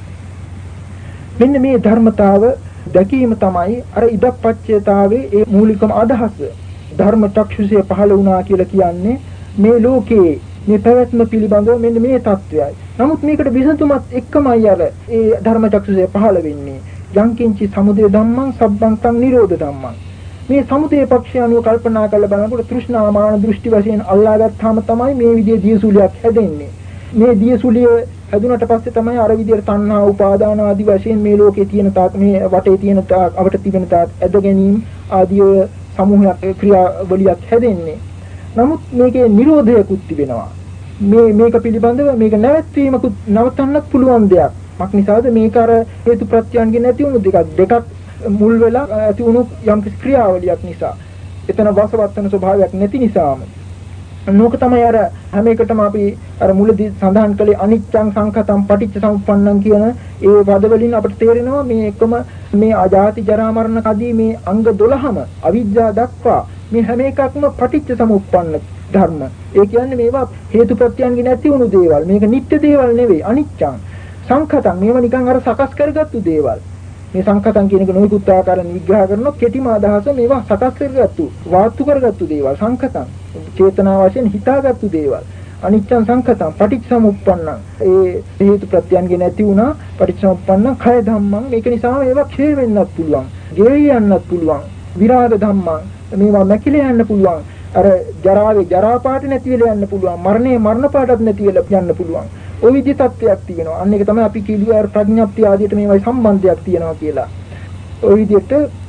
මෙන්න මේ ධර්මතාව දැකීම තමයි අර ඉදප්පච්චයතාවේ ඒ මූලිකම අදහස. ධර්ම චක්ෂුෂය පහළ වුණා කියලා කියන්නේ මේ ලෝකේ මේ පැවැත්ම පිළිබඳව මෙන්න මේ தත්වයයි. නමුත් මේකට විසඳුමත් එක්කමයි අර ඒ ධර්ම චක්ෂුෂය පහළ වෙන්නේ. යංකින්චි සමුදය ධම්මං සබ්බං තං නිරෝධ ධම්මං. මේ සමුදය පක්ෂය අනුව කල්පනා කරලා බලනකොට තෘෂ්ණා මාන දෘෂ්ටි වශයෙන් අල්ලාගත්තාම තමයි මේ විදිහේ දියසුලියක් හැදෙන්නේ. මේ දියසුලිය හැදුනට පස්සේ තමයි අර විදිහට තණ්හා උපාදාන ආදී වශයෙන් මේ ලෝකේ තියෙන තාක් මේ වටේ තියෙන තාක් අපට තිබෙන තාක් ඇද ගැනීම ආදී සමූහයක් ක්‍රියාවලියක් හැදෙන්නේ. නමුත් මේකේ නිරෝධයකුත් තිබෙනවා. මේක පිළිබඳව මේක නැවැත්වීමකුත් නවත්තන්නත් පුළුවන් දෙයක්. මක් නිසාද මේක අර හේතු ප්‍රත්‍යයන්ගෙන් නැති වුණු දෙකක් මුල් වෙලා ඇති වුණු යම් කිසි ක්‍රියාවලියක් නිසා. එතන වාසවත්තන ස්වභාවයක් නැති නිසාම. නෝක තමයි අර හැම එකටම අපි අර මුලදී සඳහන් කළේ අනිච්චං සංඛතං පටිච්ච සමුප්පන්නං කියන ඒ පද වලින් අපිට තේරෙනවා මේ එකම මේ අජාති ජරා මරණ කදී මේ අංග 12ම අවිජ්ජා දක්වා මේ හැම එකක්ම පටිච්ච සමුප්පන්න ධර්ම. ඒ කියන්නේ මේවා හේතු ප්‍රත්‍යයන්ගෙන් නැති වුණු දේවල්. මේක නිත්‍ය දේවල් නෙවෙයි. අනිච්චං සංඛතං මේවා නිකන් අර සකස් කරගත්තු දේවල්. මේ සංඛතං කියන එක නොයෙකුත් ආකාරයෙන් විග්‍රහ කරනවා. කෙටිම අදහස මේවා සකස් කරගත්තු, වාතු කරගත්තු දේවල්. සංඛතං චේතනා වශයෙන් හිතාගත්තු දේවල්. අනිච්චං සංඛතං පටිච්චසමුප්පන්නං ඒ හේතු ප්‍රත්‍යයන්ගෙන් නැති වුණා. පටිච්චසමුප්පන්නං khය ධම්මං මේක නිසා මේවා ක්ෂය වෙන්නත් පුළුවන්. ගෙවි යන්නත් පුළුවන්. විරාග ධම්මං මේවා නැකිලා යන්න පුළුවන්. අර ජරාවේ ජරා පාට නැති වෙලා යන්න පුළුවන්. මරණේ මරණ පාටත් නැති වෙලා යන්න පුළුවන්. ඔය විදි තත්ත්වයක් තියෙනවා. අන්න ඒක තමයි අපි කියුවේ ප්‍රඥප්ති ආදියට මේවයි සම්බන්ධයක් තියෙනවා කියලා. ඔය විදිහට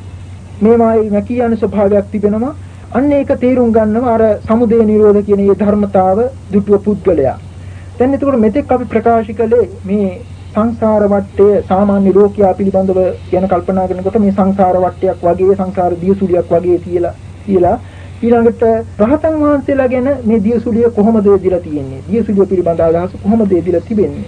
මේවායි නැකී යන ස්වභාවයක් තිබෙනවා. අන්න ඒක තේරුම් ගන්නවා අර සමුදය නිරෝධ කියන මේ ධර්මතාව දුටුව පුද්ගලයා. දැන් එතකොට මෙතෙක් අපි ප්‍රකාශ කළේ මේ සංසාර වටය සාමාන්‍ය ලෝකයා පිළිබඳව කියන කල්පනා කරනකොට මේ සංසාර වටයක් වගේ සංසාර දියසුලියක් වගේ කියලා කියලා ඊළඟට රහතන් වහන්සේලා ගැන මේ දියසුලිය කොහොමද දෙදලා තියෙන්නේ? දියසුලිය පිළිබඳ අදහස කොහොමද දෙදලා තිබෙන්නේ?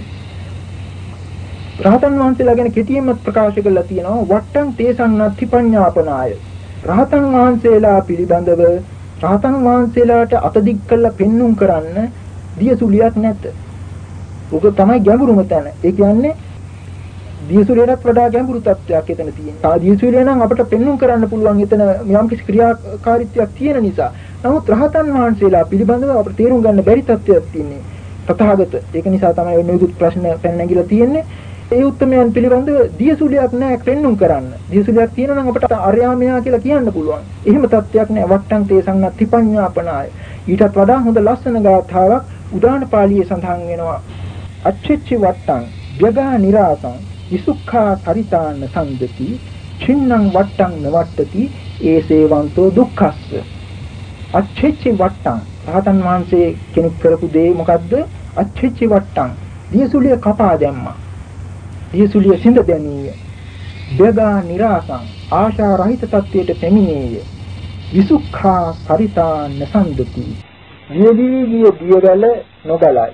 රහතන් වහන්සේලා ගැන කෙටියෙන්ම ප්‍රකාශ කරලා තියෙනවා වට්ටං තේසං නත්ති පඤ්ඤාපනාය. රහතන් වහන්සේලා පිළිබඳව රහතන් වහන්සේලාට අතදික් කළ පෙන්눔 කරන්න දියසුලියක් නැත. උක තමයි ගැඹුරුම තැන. ඒ කියන්නේ දියසුලියටත් වඩා ගැඹුරු තත්ත්වයක් එතන තියෙනවා. දියසුලිය නම් අපිට පෙන්눔 කරන්න පුළුවන් එතන යම් කිසි ක්‍රියාකාරීත්වයක් තියෙන නිසා. නමුත් රහතන් වහන්සේලා පිළිබඳව අපිට තේරුම් ගන්න බැරි තත්ත්වයක් තියෙන්නේ. තථාගත. ඒක නිසා තමයි ඔය නිකුත් ප්‍රශ්න පැන නැගිලා තියෙන්නේ. ඒ උත්තරමයන් පිළිබඳව දියසුලියක් නැහැ පෙන්눔 කරන්න. දියසුලියක් තියෙනවා නම් අපිට අරයාමයා කියලා කියන්න පුළුවන්. එහෙම තත්ත්වයක් නැහැ. වට්ටං තේසං නත්ති පඤ්ඤාපනාය. ඊටත් වඩා හොඳ ලස්සන ගාථාවක් උදාන පාළියේ සඳහන් වෙනවා. අච්චෙච්චි වට්ටං ව්‍යගා නිරාසං විසුඛා සරිතාන සම්දති චින්නම් වට්ටං නවට්ටති ඒසේවන්තෝ දුක්ඛස්ස. අච්චෙච්චි වට්ටං රහතන් වහන්සේ කෙනෙක් කරපු දේ මොකද්ද? අච්චෙච්චි වට්ටං දියසුලිය කපා දැම්මා. දියසුලිය සිඳ දැමීය. ව්‍යගා නිරාසං ආශා රහිත තත්වයට පැමිණේය. විසුඛා සරිතාන සම්දති නියදී ගිය දියවැල නොගලයි.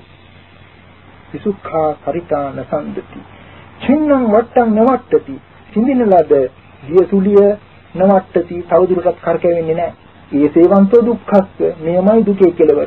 විසුඛා සරිතාන සම්දති චින්නම් වට්ටං නවට්ටති සිඳින ලද දියසුලිය නවට්ටති තවදුරටත් කරකැවෙන්නේ නැහැ. ඒ සේවන්තෝ දුක්ඛස්ස මෙයමයි දුකේ කෙලවර.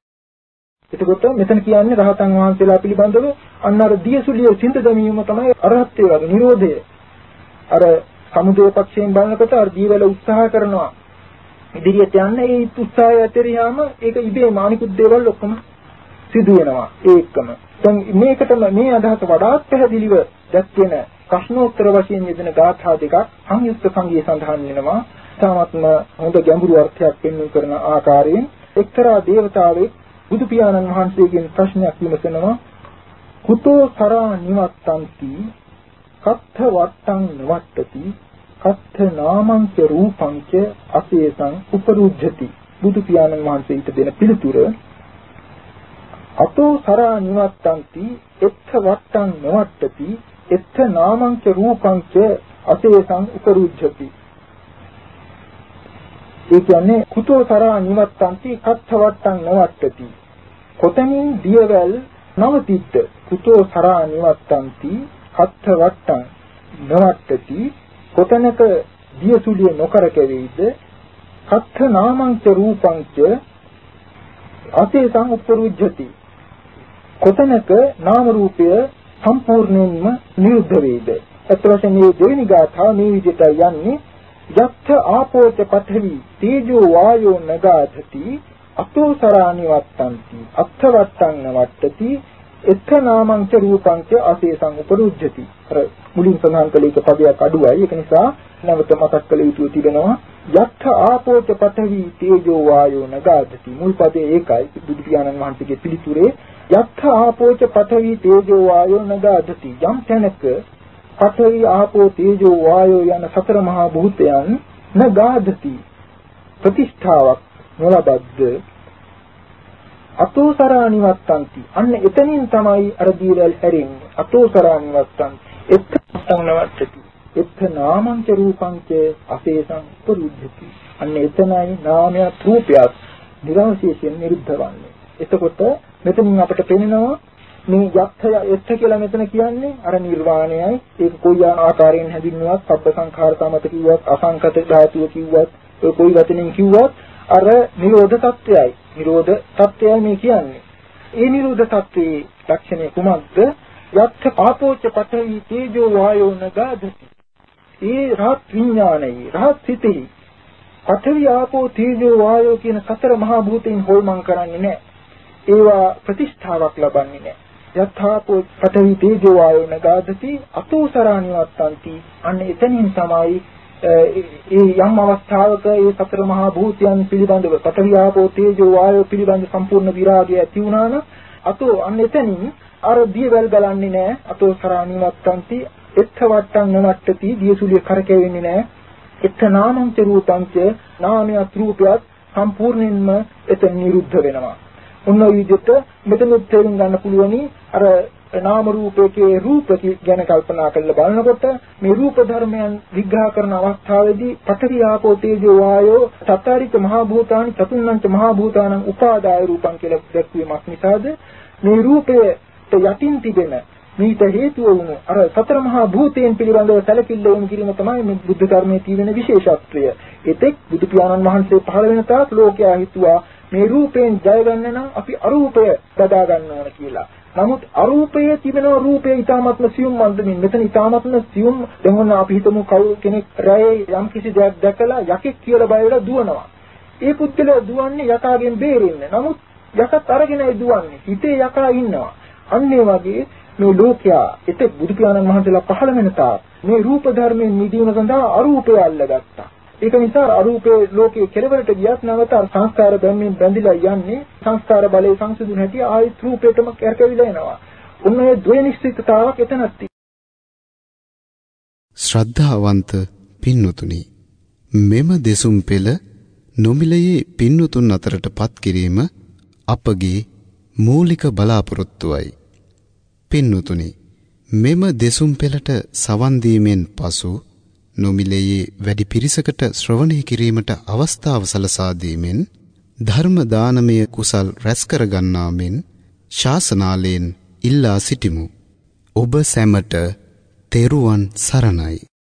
එතකොට මෙතන කියන්නේ රහතන් වහන්සේලා පිළිබඳව අන්න අර දියසුලිය සිඳ දැමීම තමයි අරහත්ත්වය වගේ නිරෝධය. අර සමුදය පක්ෂයෙන් බලනකොට අර ජීවල උත්සාහ කරනවා ඉදිරියට යන්න. ඒ උත්සාහය ඇතරියාම ඒක ඉබේම අනිකුත් දේවල් ඔක්කොම සිදු වෙනවා ඒකම. දැන් මේකටම මේ අදහස වඩාත් පැහැදිලිව දැක්වෙන ප්‍රශ්නෝත්තර වශයෙන් යෙදෙන ගාථා දෙකක් සංයුක්ත සංගයේ සඳහන් වෙනවා. තාමත්ම හොඳ ගැඹුරු අර්ථයක් පෙන්වන කරන ආකාරයෙන් එක්තරා දේවතාවෙක් බුදු පියාණන් වහන්සේගෙන් ප්‍රශ්නයක් විමසනවා. කුතෝ සරා නිවත්තන්ති කත්ථ වට්ටං නවට්ටති කත්ථ නාමංච රූපංච අසේසං උපරුජ්ජති. බුදු පියාණන් වහන්සේ ඊට දෙන පිළිතුර අතෝ සරා නිවත්තන්ති එත්ථ වට්ටං නවට්ටති එත්ථ නාමංච රූපංච අසේසං උපරුජ්ජති. ඒ කියන්නේ කුතෝ සරා නිවත්තන්ති කත්ථ වට්ටං නවට්ටති. කොතනින් දියවැල් නවතිද්ද? කුතෝ සරා නිවත්තන්ති කත්ථ වට්ටං නවට්ටති. කොතනක දියසුලිය නොකර කැවේද? කත්ථ නාමංච රූපංච අසේසං උපරුජ්ජති. කොතනක නාම රූපය සම්පූර්ණයෙන්ම නිරුද්ධ වේද? අත් වශයෙන් මේ දෙවෙනි ගාථාව මේ විදිහට යන්නේ යත්ථ ආපෝච පඨවි තේජෝ වායෝ නගාධති අතෝ සරානි වත්තන්ති අත්ථ වත්තං නවට්ටති එත්ථ නාමං ච රූපං ච අසේසං උපරුජ්ජති. අර මුලින් සඳහන් කළ එක පදයක් අඩුවයි. ඒක නිසා නැවත මතක් කළ යුතු තිබෙනවා. යත්ථ ආපෝච පඨවි තේජෝ වායෝ නගාධති. මුල් පදේ ඒකයි බුදු පියාණන් වහන්සේගේ පිළිතුරේ. යත්ථ ආපෝච පඨවි තේජෝ වායෝ නගාධති. යම් තැනක පඨවි ආපෝ තේජෝ වායෝ යන සතර මහා භූතයන් නගාධති ප්‍රතිෂ්ඨාවක් නොලබද්ද අතෝසරානි වත්තන්ති. අන්න එතනින් තමයි අර දීවල් හැරෙන්නේ. අතෝසරානි වත්තන්ති එත්තං නවත්තති එත්ත නාමංච රූපංච අසේසං උපරුජ්ජති. අන්න එතනයි නාමයක් රූපයක් නිරවශේෂයෙන් නිරුද්ධ වන්නේ. එතකොට මෙතනින් අපට පෙනෙනවා මේ යක්ඛය එත්ත කියලා මෙතන කියන්නේ අර නිර්වාණයයි. ඒක කොයි ආකාරයෙන් හැඳින්වුවත් සබ්බ සංඛාර සමත කිව්වත් අසංකත ධාතුව කිව්වත් ඔය කොයි වචනෙන් කිව්වත් අර නිරෝධ තත්ත්වයයි. නිරෝධ තත්ත්වයයි මේ කියන්නේ. ඒ නිරෝධ තත්ත්වයේ ලක්ෂණය කුමක්ද? යක්ඛ පාපෝච්ච පඨවි තේජෝ වායෝ නගාධති. ඒ රහත් විඥානයේ රහත් සිතෙහි පඨවි ආපෝ තේජෝ වායෝ කියන සතර මහා භූතයන් හොල්මන් කරන්නේ නැහැ. ඒවා ප්‍රතිෂ්ඨාවක් ලබන්නේ නැහැ. යථාපෝ පඨවි තේජෝ වායෝ නගාධති අතෝසරානි වත්තන්ති. අන්න එතනින් තමයි ඒ යම් අවස්ථාවක ඒ සතර මහා භූතයන් පිළිබඳව පඨවි ආපෝ තේජෝ වායෝ පිළිබඳ සම්පූර්ණ විරාගය ඇති වුණා නම් අතෝ අන්න එතනින් අර දියවැල් ගලන්නේ නැහැ. අතෝසරානි වත්තන්ති එත්ථ වට්ටං නවට්ටති. දියසුලිය කරකැවෙන්නේ නැහැ. එත්ථ නාමංච රූපංච නාමයක් රූපයක් සම්පූර්ණයෙන්ම එතන නිරුද්ධ වෙනවා. ඔන්න ඔය විදිහට මෙතන තේරුම් ගන්න පුළුවනි අර නාම රූපයේ රූප ගැන කල්පනා කරලා බලනකොට මේ රූප ධර්මයන් විග්‍රහ කරන අවස්ථාවේදී පඨවි ආපෝ තේජෝ වායෝ චත්තාරිච මහා භූතානි චතුන්නංච මහා භූතානං උපාදාය රූපං කියලා දැක්වීමක් නිසාද මේ රූපයට යටින් තිබෙන මේට හේතුව වුණු අර සතර මහා භූතයන් පිළිබඳව සැලකිල්ල වුණු කිරීම තමයි මේ බුද්ධ ධර්මයේ තියෙන විශේෂත්වය. ඒතෙක් බුදු පියාණන් වහන්සේ පහළ වෙන තාක් ලෝකයා හිතුවා මේ රූපයෙන් ජය ගන්න නම් අපි අරූපය බදා ගන්න ඕන කියලා. නමුත් අරූපයේ තිබෙන රූපයේ ඊ타ත්ම සියුම් මන්දමින් මෙතන ඊ타ත්ම සියුම් දෙවන අපි හිතමු කවුරු කෙනෙක් රැයේ යම් කිසි දෙයක් දැකලා යකෙක් කියලා බය වෙලා දුවනවා. ඒ පුද්ගලයා දුවන්නේ යකාගෙන් බේරෙන්න. නමුත් යකත් අරගෙනයි දුවන්නේ. හිතේ යකා ඉන්නවා. අන්න ඒ වගේ මේ ලෝකයා එතෙක් බුදු පියාණන් වහන්සේලා පහළ වෙන තාක් මේ රූප ධර්මයෙන් නිදීම සඳහා අරූපය අල්ලගත්තා. ඒක නිසා අරූපේ ලෝකයේ කෙලවරට ගියත් නැවත සංස්කාර බැම්මෙන් බැඳිලා යන්නේ සංස්කාර බලයේ සංසිඳුන හැටි ආයත් රූපේටම කරකවිලා එනවා. උන්නේ ද්වේනිශ්චිතතාවක් එතනත්. ශ්‍රද්ධාවන්ත පින්වතුනි, මෙම දෙසුම් පෙළ නොමිලයේ පින්වතුන් අතරටපත් කිරීම අපගේ මූලික බලාපොරොත්තුවයි. පින්වතුනි, මෙම දෙසුම් පෙළට සවන් දීමෙන් පසු නොමිලයේ වැඩි පිරිසකට ශ්‍රවණය කිරීමට අවස්ථාව සලසා දීමෙන් ධර්ම දානමය කුසල් රැස් කර ගන්නා මෙන් ශාසනාලයෙන් ඉල්ලා සිටිමු. ඔබ සැමට තෙරුවන් සරණයි.